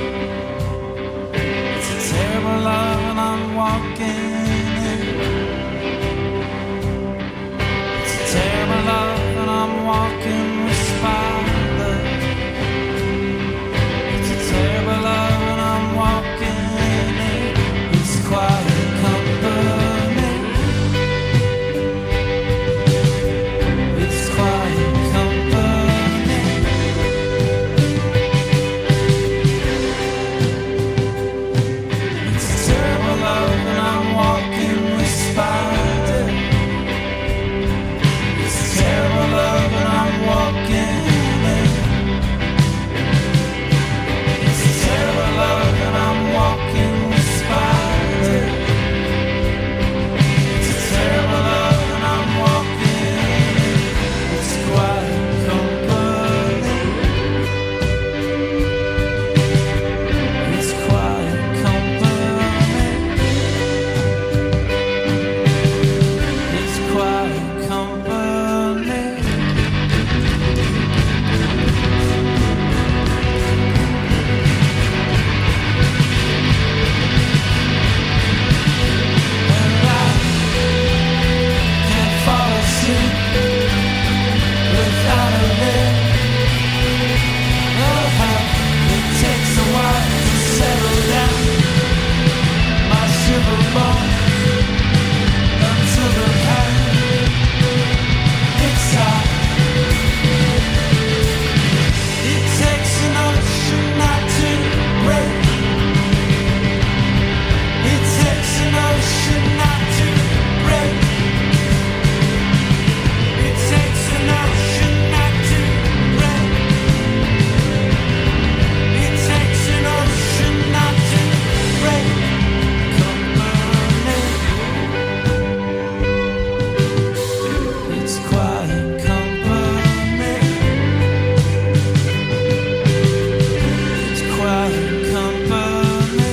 It's a terrible love when I'm walking in. It's a terrible love when I'm walking with spiders. It's a terrible love when I'm walking in. It's quiet company. It's quiet company. It's a terrible love when I'm walking with spiders. It's a terrible love when I'm walking in. It's a terrible love when I'm walking with spiders. It's a terrible love when I'm walking in. It's quiet company. It's quiet company. It's quiet company. And I can't fall asleep without a limb. Oh, how it takes a while to settle down my shiver bones until the pain it's out. It takes an ocean not to break. It takes an ocean not to break. It takes an ocean not to break. It takes an ocean not to break. Company. It's quiet company. It's quiet company.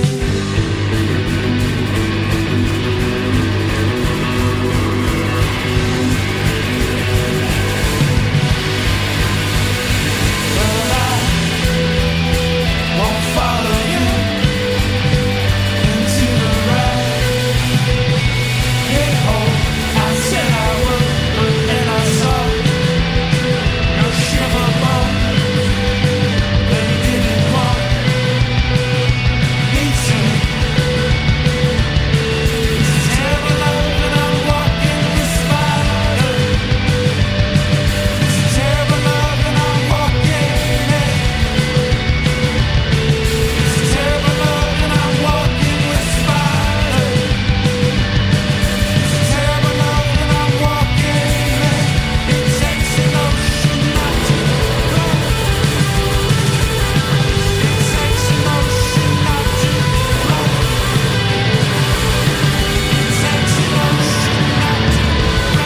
Well, I won't follow you into the rain. Yeah, oh, I said I would, but then I saw no shiver bone. They didn't want me to. It's a terrible love when I'm walking with spiders. It's a terrible love when I'm walking in. It's a terrible love when I'm walking with spiders. It's a terrible love when I'm walking in. It takes an ocean not to go. It takes an ocean not to go. It takes an ocean not to go.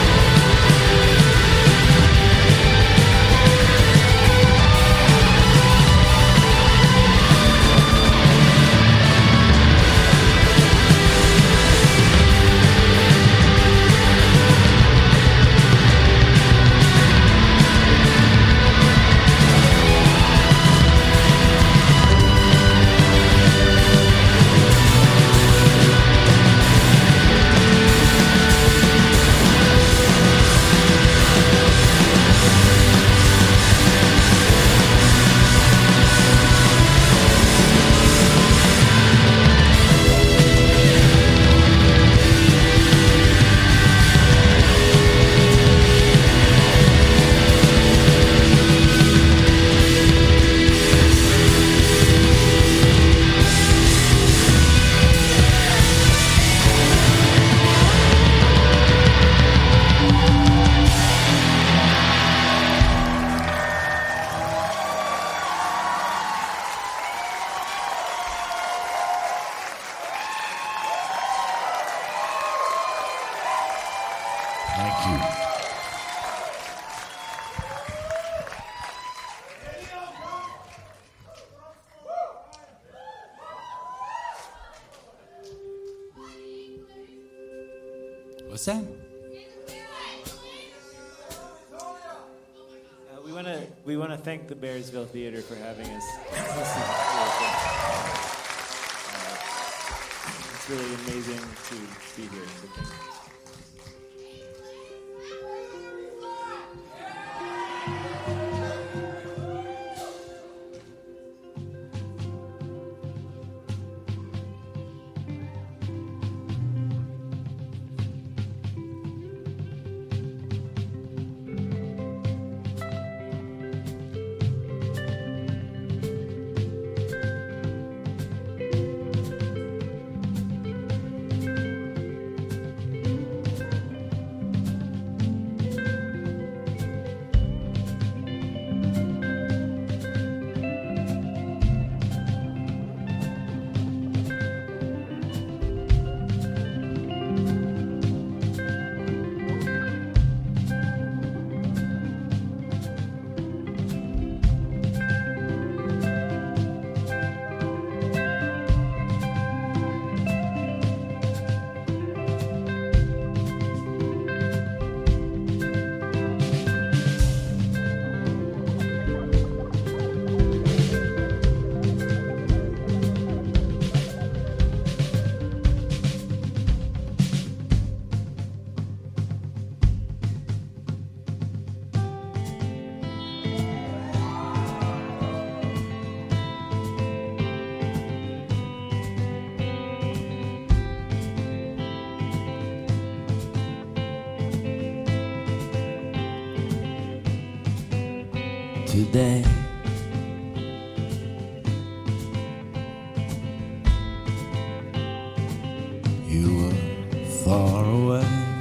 Thank you. What's that? We want to thank the Bearsville Theater for having us. It's really amazing to be here. So thank you. Today, you were far away,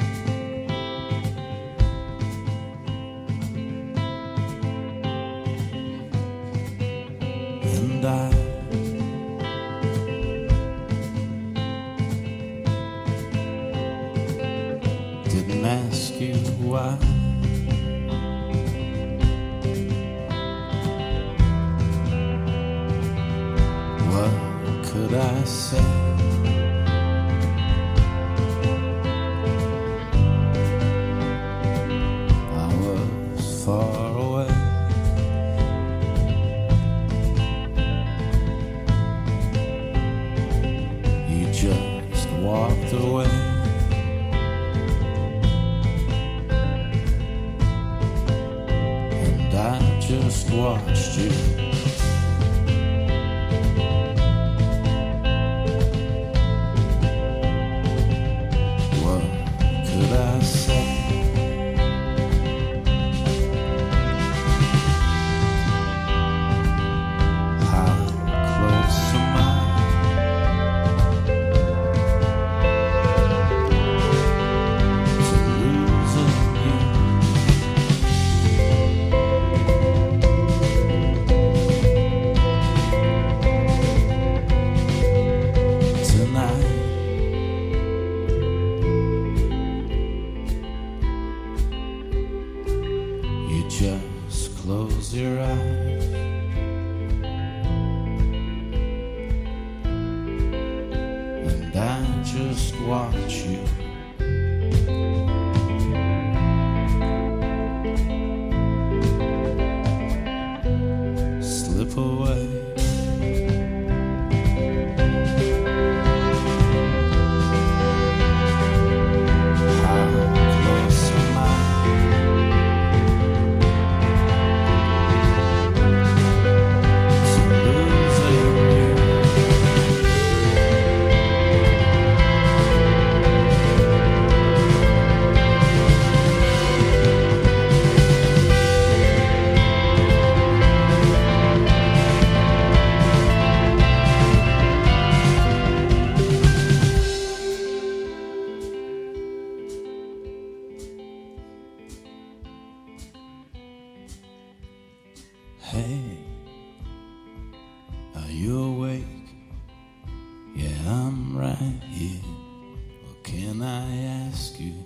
and I didn't ask you why. Could I say I was far away? You just walked away, and I just watched you. Just close your eyes and I just watch you. Slip away. Hey, are you awake? Yeah, I'm right here. What can I ask you?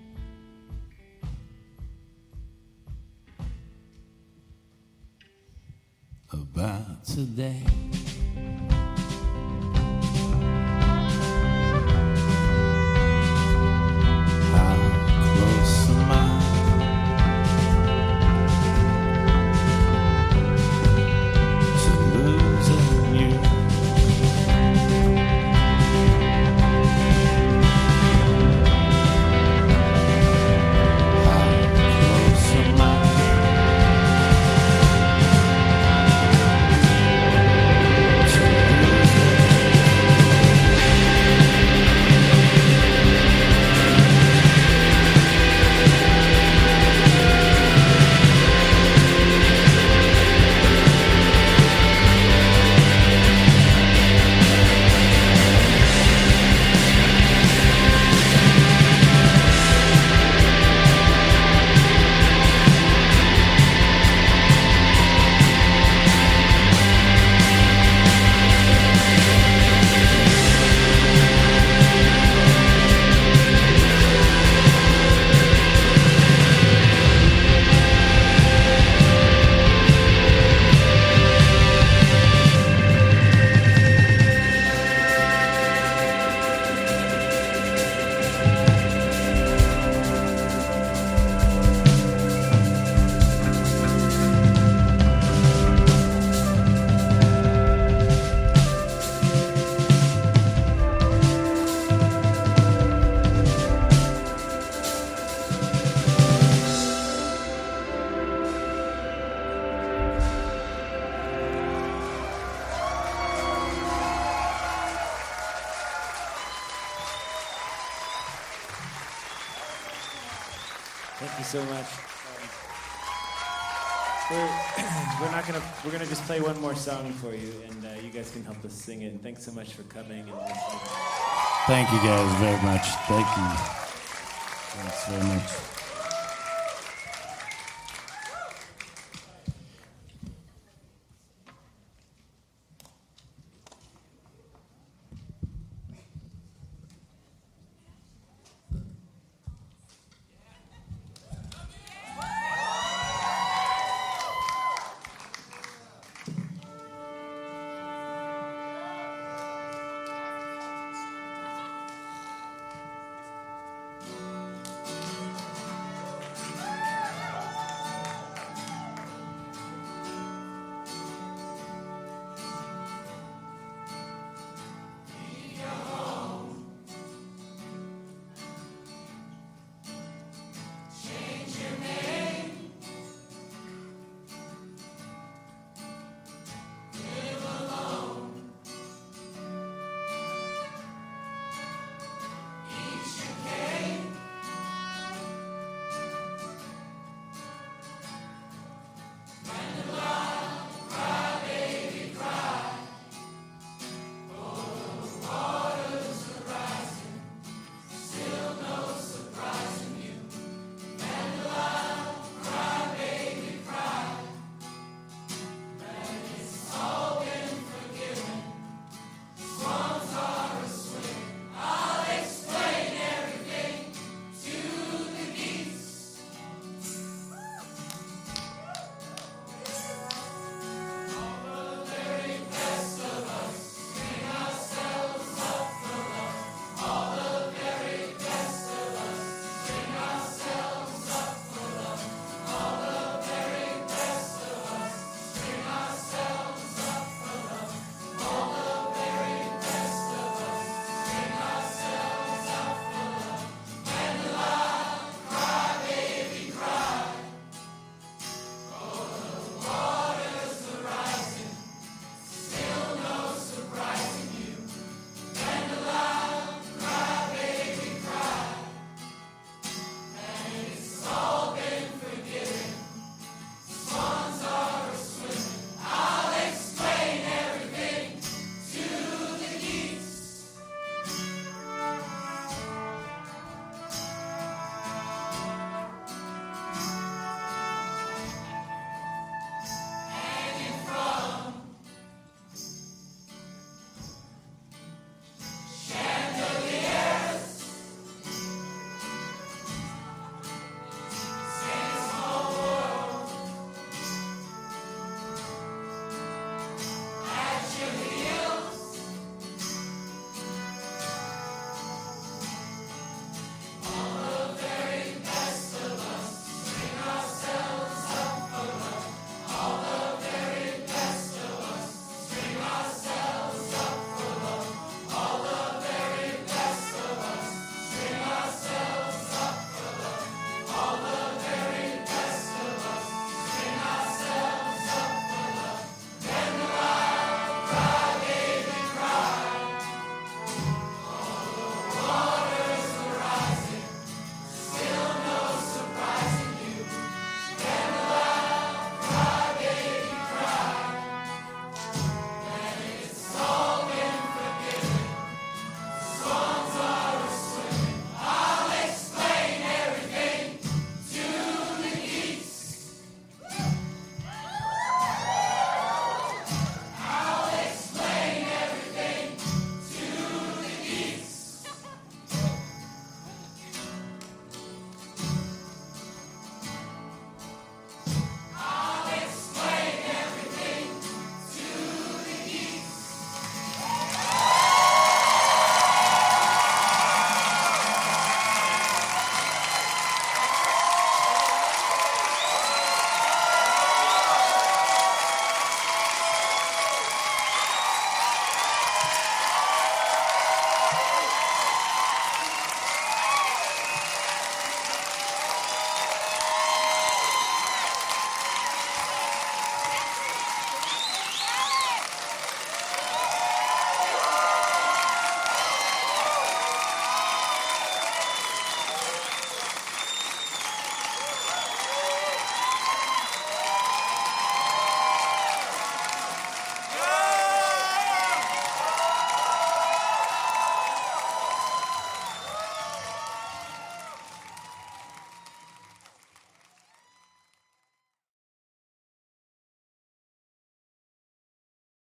About today? How close am I you so much. We're gonna just play one more song for you, and you guys can help us sing it. And thanks so much for coming and listening. Thank you guys very much. Thank you. Thanks very much.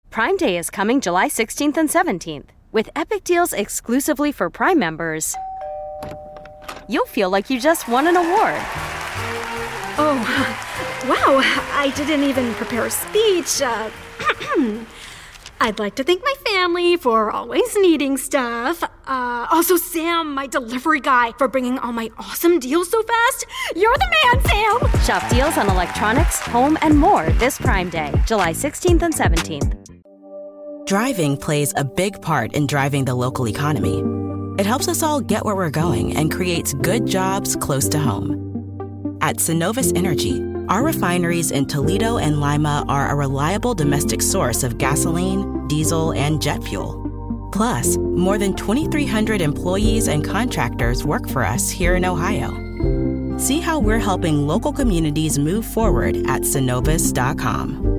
Prime Day is coming July 16th and 17th. With epic deals exclusively for Prime members, you'll feel like you just won an award. Oh, wow, I didn't even prepare a speech. I'd like to thank my family for always needing stuff. Also Sam, my delivery guy, for bringing all my awesome deals so fast. You're the man, Sam! Shop deals on electronics, home, and more this Prime Day, July 16th and 17th. Driving plays a big part in driving the local economy. It helps us all get where we're going and creates good jobs close to home. At Synovus Energy, our refineries in Toledo and Lima are a reliable domestic source of gasoline, diesel, and jet fuel. Plus, more than 2,300 employees and contractors work for us here in Ohio. See how we're helping local communities move forward at Synovus.com.